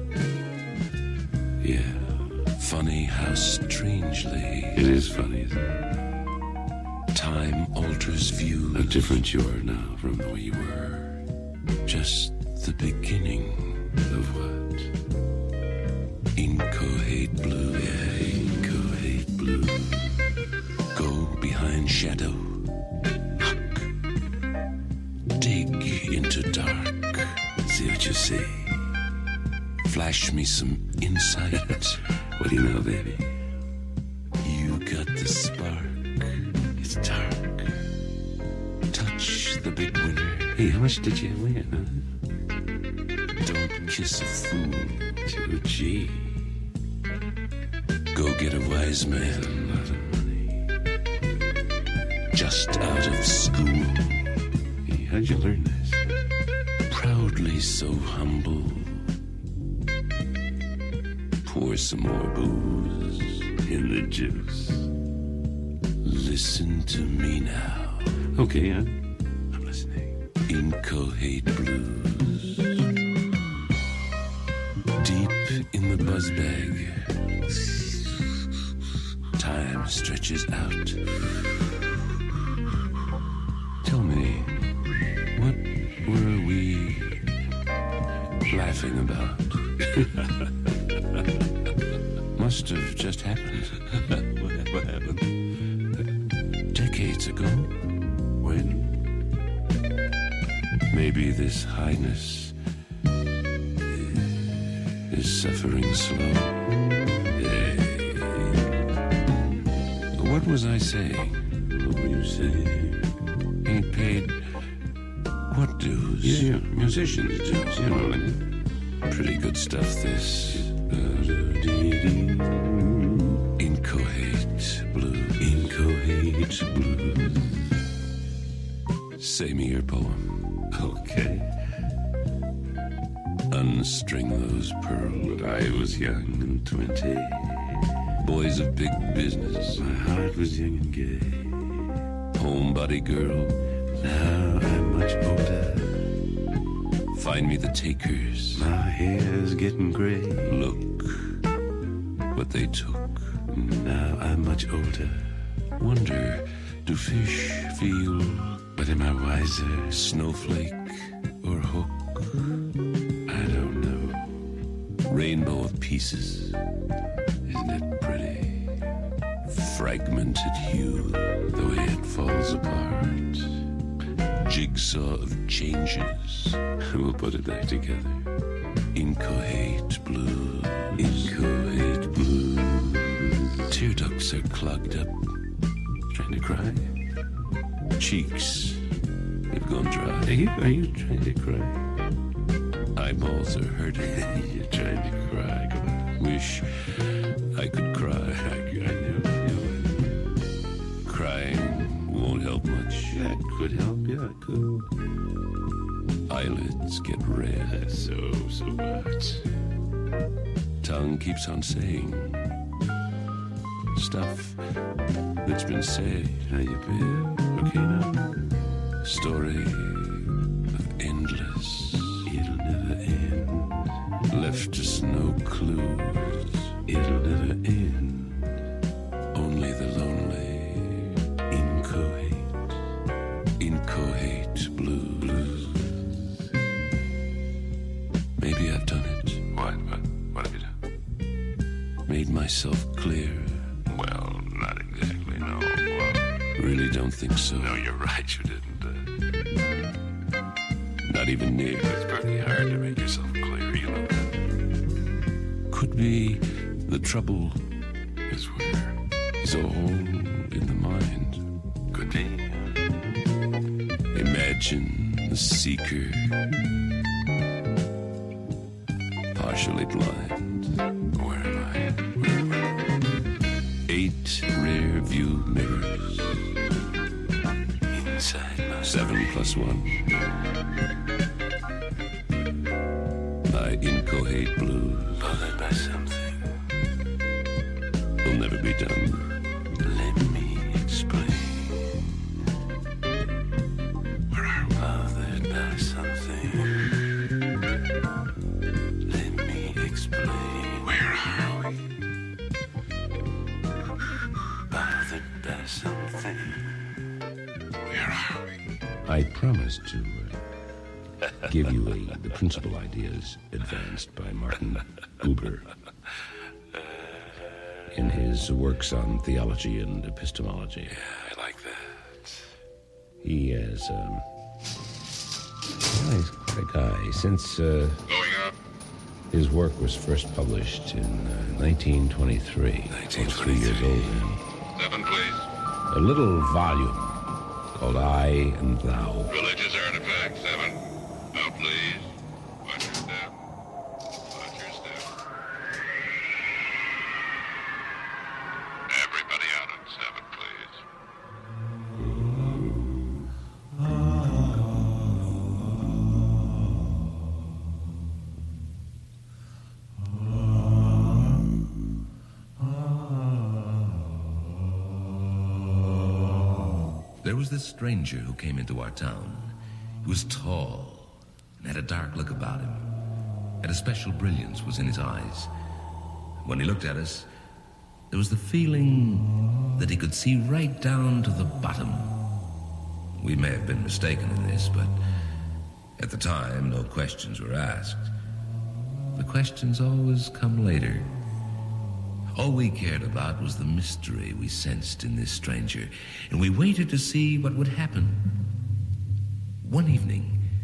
Yeah. Funny how strangely. It is funny, isn't it? Time alters view. How different you are now from the way you were. Just the beginning of what? Incohate blue. Yeah, incohate blue. Go behind shadow. Huck. Dig into dark. See what you see. Flash me some insight. What do you know, baby? You got the spark. It's dark. Touch the big winner. Hey, how much did you win, huh? Don't kiss a fool. two G. Go get a wise man. A lot of money. Just out of school. Hey, how'd you learn this? Proudly so humble. Pour some more booze in the juice. Listen to me now. Okay, I'm, I'm listening. Incohate blues. Deep in the buzzbag. Time stretches out. Tell me, what were we laughing about? Must have just happened. what, what happened? Decades ago. When? Maybe this highness Is suffering slow? Hey. What was I saying? What were you saying? Ain't paid what dues? Yeah, yeah, musicians' dues, you know. Like pretty good stuff, this. Incohate blues. Incohate blues. Say me your poem. Okay. Unstring those pearls. I was young and twenty. Boys of big business. My heart was young and gay. Homebody girl. Now I'm much older. Find me the takers. My hair's getting gray. Look what they took. Now I'm much older. Wonder, do fish feel? But am I wiser? Snowflake or hook? I don't know. Rainbow of pieces. Isn't it pretty? Fragmented hue, the way it falls apart. Jigsaw of changes. We'll put it back together. Incohate blues. Incohate blues. Tear ducts are clogged up. Trying to cry? Cheeks have gone dry. Are you, are you trying to cry? Eyeballs are hurting. You're trying to cry. Come on. Wish I could cry. I, I know, I know. Crying won't help much. That could help, yeah, it could. Eyelids get red. So, so what? Tongue keeps on saying stuff that's been said. How you been? Okay now? Story of endless. It'll never end. Left us no clues. It'll never end. Only the lonely. Incohate. Incohate blues. Maybe I've done it. What? What? What have you done? Made myself clear. Well, not exactly, no. Well, really don't think so. No, you're right, you didn't. Uh... Not even near. It's pretty hard to make yourself clear, you know that. Could be the trouble is where it's all in the mind. Could be. Imagine the seeker, partially blind. Where am I? Where, where? Eight rear view mirrors. Inside my Seven plus one. My incohate blues. Bothered by something. Will never be done. Let me explain. Where are we? Bothered by something. Let me explain. Where are we? Bothered by something. Where are we? I promised to uh, give you a, the principal ideas advanced by Martin Buber in his works on theology and epistemology. Yeah, I like that. He has, um, well, he's quite a guy. Since uh, his work was first published in uh, nineteen twenty-three, nineteen twenty-three. three years old then. Seven, please. A little volume called I and Thou. Religious artifact, seven. Out, please. Watch your step. Watch your step. Everybody out on seven, please. There was this stranger who came into our town. He was tall and had a dark look about him, and a special brilliance was in his eyes. When he looked at us, there was the feeling that he could see right down to the bottom. We may have been mistaken in this, but at the time, no questions were asked. The questions always come later. All we cared about was the mystery we sensed in this stranger, and we waited to see what would happen. One evening,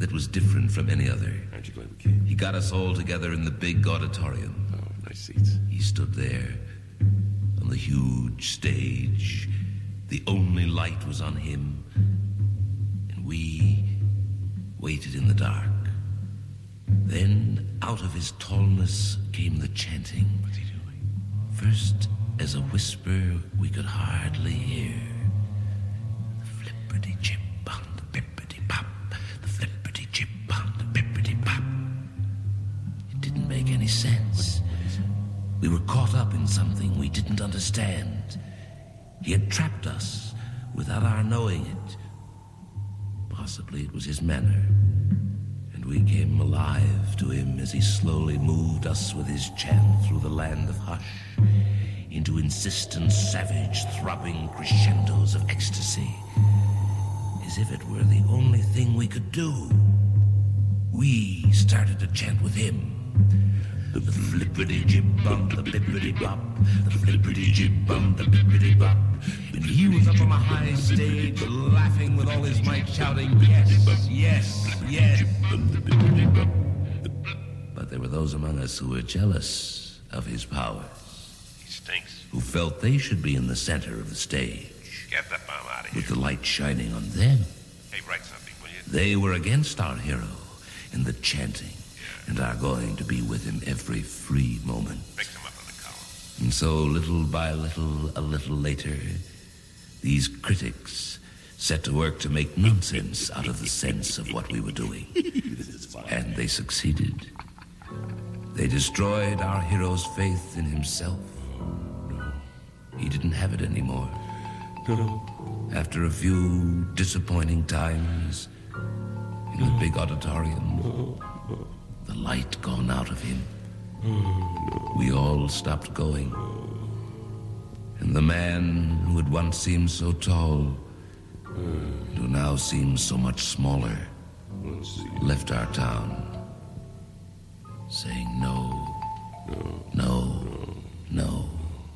that was different from any other. Aren't you glad we came? He got us all together in the big auditorium. Oh, nice seats. He stood there on the huge stage. The only light was on him. And we waited in the dark. Then, out of his tallness came the chanting. What's he doing? First, as a whisper we could hardly hear. The flippity-chip on the bippity-pop. The flippity-chip on the bippity-pop. It didn't make any sense. We were caught up in something we didn't understand. He had trapped us without our knowing it. Possibly it was his manner. And we came alive to him as he slowly moved us with his chant through the land of hush into insistent, savage, throbbing crescendos of ecstasy. As if it were the only thing we could do. We started to chant with him. The flippity-jib bum, the bippity-bop. The flippity-jib bum, the bippity-bop. And he was up on a high stage, laughing with all his might, shouting, yes, yes, yes. But there were those among us who were jealous of his powers. He stinks. Who felt they should be in the center of the stage. Get that bum out of here. With the light shining on them. Hey, write something, will you? They were against our hero in the chanting. And are going to be with him every free moment. Mix him up on the column. And so, little by little, a little later, these critics set to work to make nonsense out of the sense of what we were doing. And they succeeded. They destroyed our hero's faith in himself. He didn't have it anymore. After a few disappointing times in the big auditorium, the light gone out of him. We all stopped going. And the man who had once seemed so tall, and who now seems so much smaller, left our town, saying no, no, no.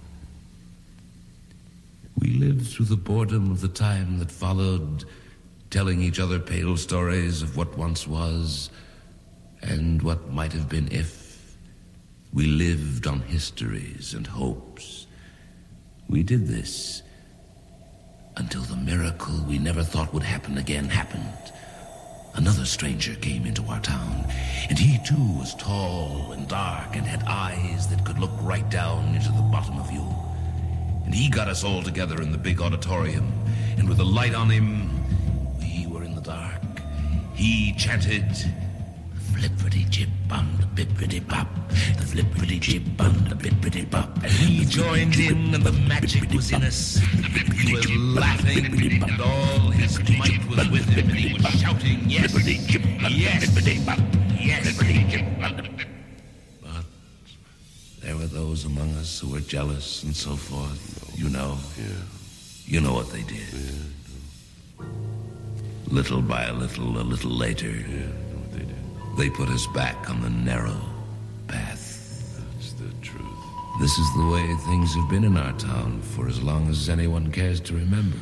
We lived through the boredom of the time that followed, telling each other pale stories of what once was, and what might have been if. We lived on histories and hopes. We did this until the miracle we never thought would happen again happened. Another stranger came into our town, and he too was tall and dark and had eyes that could look right down into the bottom of you. And he got us all together in the big auditorium, and with the light on him, we were in the dark. He chanted, flippity-jib on the bippity-bop, the flippity-jib on the bippity-bop. And we joined in, and the magic was in us. He was laughing, and all his might was with him, and he was shouting, yes, yes, yes. But there were those among us who were jealous and so forth. You know. Yeah. You know what they did. Yeah. Little by a little, a little later. Yeah. They put us back on the narrow path. That's the truth. This is the way things have been in our town for as long as anyone cares to remember.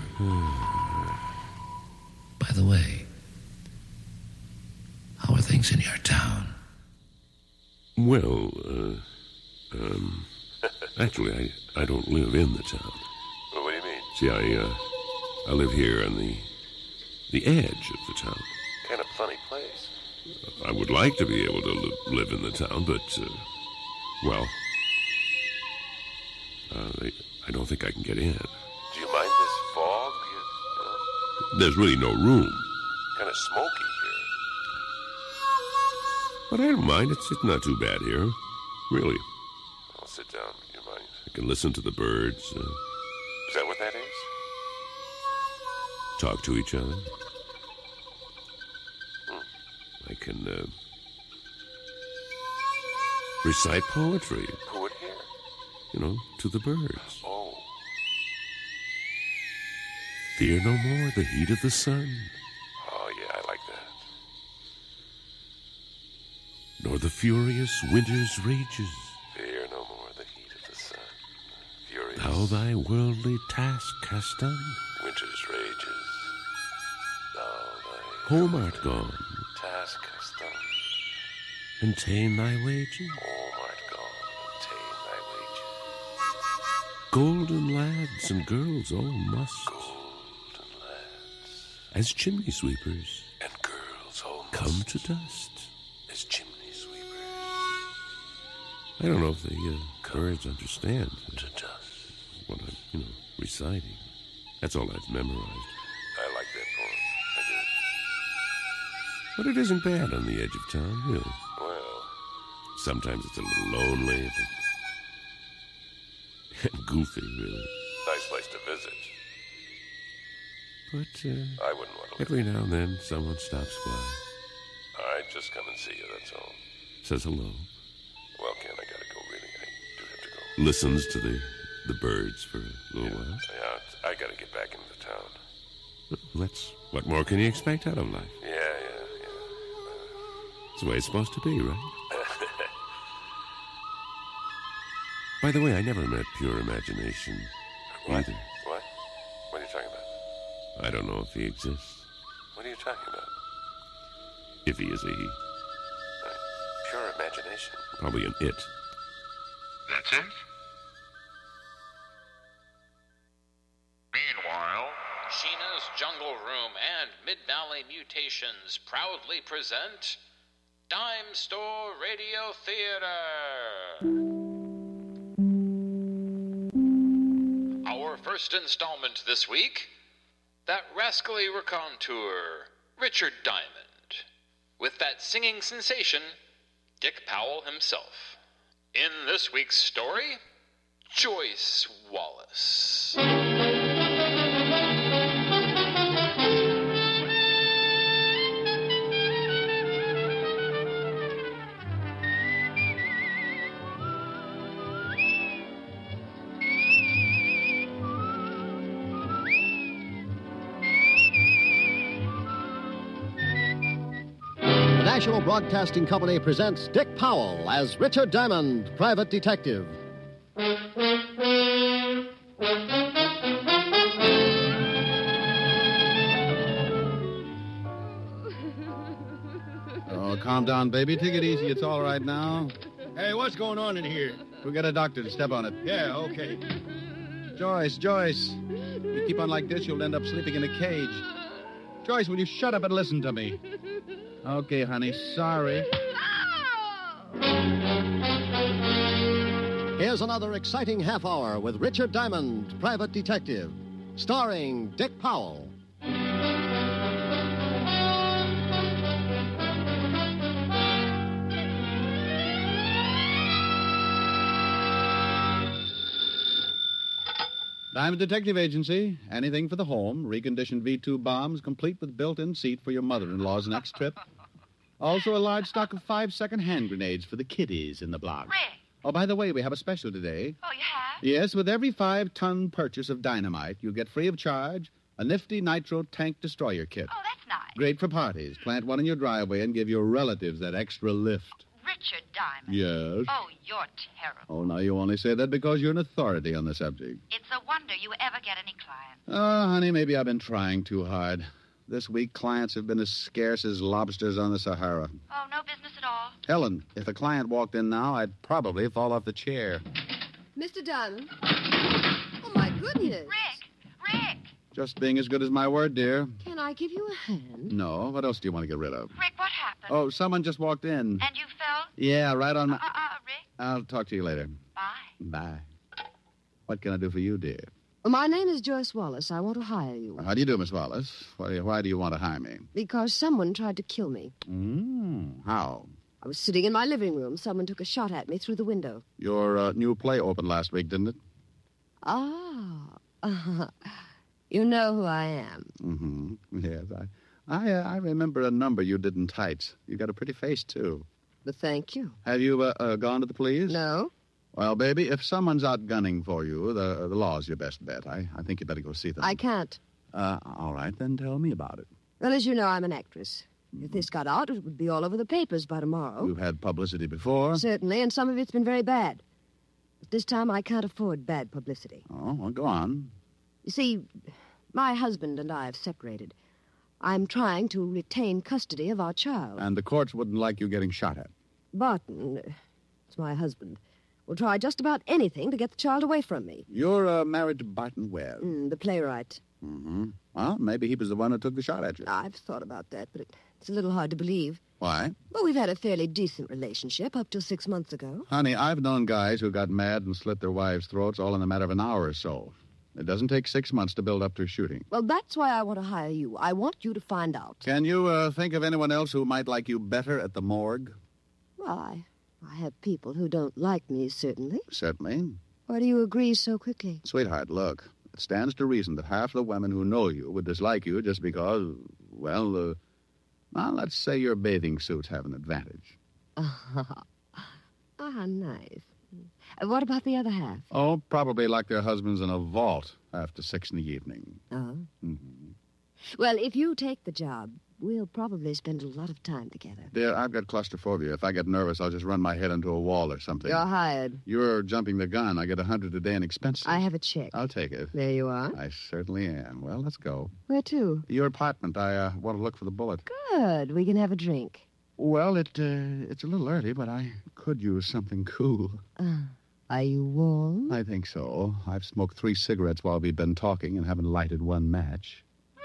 By the way, how are things in your town? Well, uh, um, actually, I, I don't live in the town. Well, what do you mean? See, I, uh, I live here on the, the edge of the town. Kind of funny place. I would like to be able to li- live in the town, but, uh, well, uh, they, I don't think I can get in. Do you mind this fog? You, you know, There's really no room. kind of smoky here. But I don't mind. It's, it's not too bad here. Really. I'll sit down. You mind? I can listen to the birds, uh, Is that what that is? talk to each other. I can, uh, recite poetry, Who would hear? you know, to the birds. Oh, Fear no more the heat of the sun, oh yeah, I like that. nor the furious winter's rages. Fear no more the heat of the sun. Furious Thou thy worldly task hast done, winter's rages. Thou thy home art gone, task and ta'en thy wages. Oh, art gone and ta'en thy wages. Golden lads and girls all must, Golden lads as chimney sweepers, and girls all must come to dust. as chimney sweepers. I don't know if the uh, birds understand To dust. what I'm, you know, reciting. That's all I've memorized. I like that poem. I But it isn't bad on the edge of town, really. do. Well, Sometimes it's a little lonely, but goofy, really. nice place to visit. But uh, I wouldn't want to live. every now and then someone stops by, I'd just come and see you, that's all. says hello, Well, Ken, I gotta go, really. I do have to go. listens to the, the birds for a little while. Yeah, it's- I gotta get back into the town. That's what more can you expect out of life? Yeah, yeah, yeah. It's the way it's supposed to be, right? By the way, I never met Pure Imagination either. What? What are you talking about? I don't know if he exists. What are you talking about? If he is a he. Pure imagination. Probably an it. That's it? Meanwhile, Sheena's Jungle Room and Mid-Valley Mutations proudly present Dime Store Radio Theater. Our first installment this week, that rascally raconteur, Richard Diamond, with that singing sensation, Dick Powell himself. In this week's story, Joyce Wallace. The National Broadcasting Company presents Dick Powell as Richard Diamond, private detective. Oh, calm down, baby. Take it easy. It's all right now. Hey, what's going on in here? We'll get a doctor to step on it. Yeah, okay. Joyce, Joyce. You keep on like this, you'll end up sleeping in a cage. Joyce, will you shut up and listen to me? Okay, honey, sorry. Here's another exciting half hour with Richard Diamond, private detective, starring Dick Powell. Diamond Detective Agency. Anything for the home. Reconditioned V two bombs, complete with built-in seat for your mother-in-law's next trip. Also a large stock of five-second hand grenades for the kiddies in the block. Rick. Oh, by the way, we have a special today. Oh, you have? Yes, with every five-ton purchase of dynamite, you get free of charge a nifty nitro tank destroyer kit. Oh, that's nice. Great for parties. Plant one in your driveway and give your relatives that extra lift. Richard Diamond. Yes. Oh, you're terrible. Oh, now you only say that because you're an authority on the subject. It's a wonder you ever get any clients. Oh, honey, maybe I've been trying too hard. This week, clients have been as scarce as lobsters on the Sahara. Oh, no business at all? Helen, if a client walked in now, I'd probably fall off the chair. Mister Diamond? Oh, my goodness. Rick! Rick! Just being as good as my word, dear. Can I give you a hand? No, what else do you want to get rid of? Rick, what happened? Oh, someone just walked in. And you fell? Yeah, right on my... Uh-uh, Rick. I'll talk to you later. Bye. Bye. What can I do for you, dear? My name is Joyce Wallace. I want to hire you. How do you do, Miss Wallace? Why do you, why do you want to hire me? Because someone tried to kill me. Mm, how? I was sitting in my living room. Someone took a shot at me through the window. Your uh, new play opened last week, didn't it? Ah. You know who I am. Mm-hmm. Yes, I, I, uh, I remember a number you did in tights. You got a pretty face, too. But thank you. Have you uh, uh, gone to the police? No. Well, baby, if someone's out gunning for you, the the law's your best bet. I, I think you better go see them. I can't. Uh, all right, then tell me about it. Well, as you know, I'm an actress. If this got out, it would be all over the papers by tomorrow. You've had publicity before. Certainly, and some of it's been very bad. But this time I can't afford bad publicity. Oh, well, go on. You see, my husband and I have separated. I'm trying to retain custody of our child. And the courts wouldn't like you getting shot at. Barton, uh, it's my husband, will try just about anything to get the child away from me. You're uh, married to Barton Webb. Mm, the playwright. Mm-hmm. Well, maybe he was the one who took the shot at you. I've thought about that, but it, it's a little hard to believe. Why? Well, we've had a fairly decent relationship up till six months ago. Honey, I've known guys who got mad and slit their wives' throats all in a matter of an hour or so. It doesn't take six months to build up to shooting. Well, that's why I want to hire you. I want you to find out. Can you uh, think of anyone else who might like you better at the morgue? Well, I, I have people who don't like me, certainly. Certainly. Why do you agree so quickly? Sweetheart, look. It stands to reason that half the women who know you would dislike you just because, well, uh, well, let's say your bathing suits have an advantage. Ah, ah, nice. Uh, What about the other half? Oh, probably like their husbands in a vault after six in the evening. Oh? Mm-hmm. Well, if you take the job, we'll probably spend a lot of time together. Dear, I've got claustrophobia. If I get nervous, I'll just run my head into a wall or something. You're hired. You're jumping the gun. I get a hundred a day in expenses. I have a check. I'll take it. There you are. I certainly am. Well, let's go. Where to? Your apartment. I uh, want to look for the bullet. Good. We can have a drink. Well, it uh, it's a little early, but I could use something cool. Uh, are you warm? I think so. I've smoked three cigarettes while we've been talking and haven't lighted one match.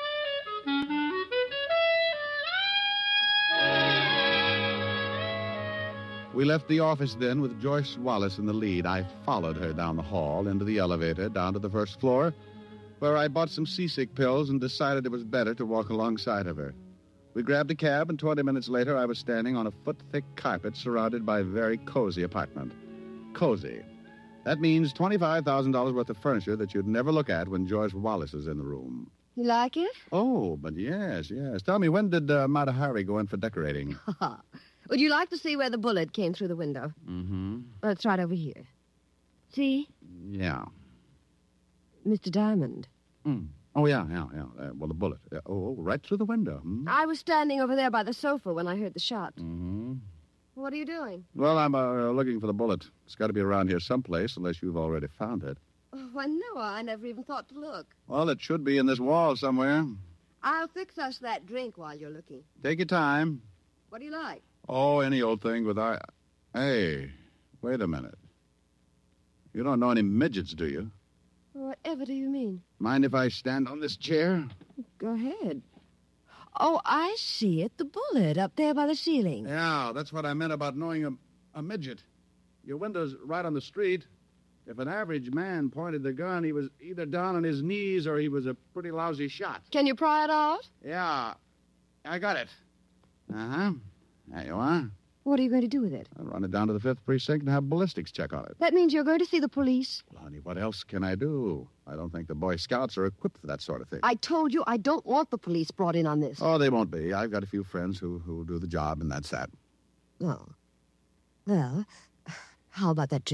We left the office then with Joyce Wallace in the lead. I followed her down the hall, into the elevator, down to the first floor, where I bought some seasick pills and decided it was better to walk alongside of her. We grabbed a cab, and twenty minutes later I was standing on a foot-thick carpet surrounded by a very cozy apartment. Cozy. That means twenty-five thousand dollars worth of furniture that you'd never look at when Joyce Wallace is in the room. You like it? Oh, but yes, yes. Tell me, when did uh, Mata Hari go in for decorating? Would you like to see where the bullet came through the window? Mm-hmm. Well, it's right over here. See? Yeah. Mister Diamond. Mm. Oh, yeah, yeah, yeah. Uh, well, the bullet. Uh, oh, right through the window. Hmm? I was standing over there by the sofa when I heard the shot. Mm-hmm. What are you doing? Well, I'm uh, looking for the bullet. It's got to be around here someplace, unless you've already found it. Oh, why, no, I never even thought to look. Well, it should be in this wall somewhere. I'll fix us that drink while you're looking. Take your time. What do you like? Oh, any old thing with I... Hey, wait a minute. You don't know any midgets, do you? Whatever do you mean? Mind if I stand on this chair? Go ahead. Oh, I see it. The bullet up there by the ceiling. Yeah, that's what I meant about knowing a, a midget. Your window's right on the street. If an average man pointed the gun, he was either down on his knees or he was a pretty lousy shot. Can you pry it out? Yeah, I got it. Uh-huh. There you are. What are you going to do with it? I'll run it down to the fifth precinct and have ballistics check on it. That means you're going to see the police. Well, honey, what else can I do? I don't think the Boy Scouts are equipped for that sort of thing. I told you I don't want the police brought in on this. Oh, they won't be. I've got a few friends who who'll do the job, and that's that. Oh. Well, how about that drink?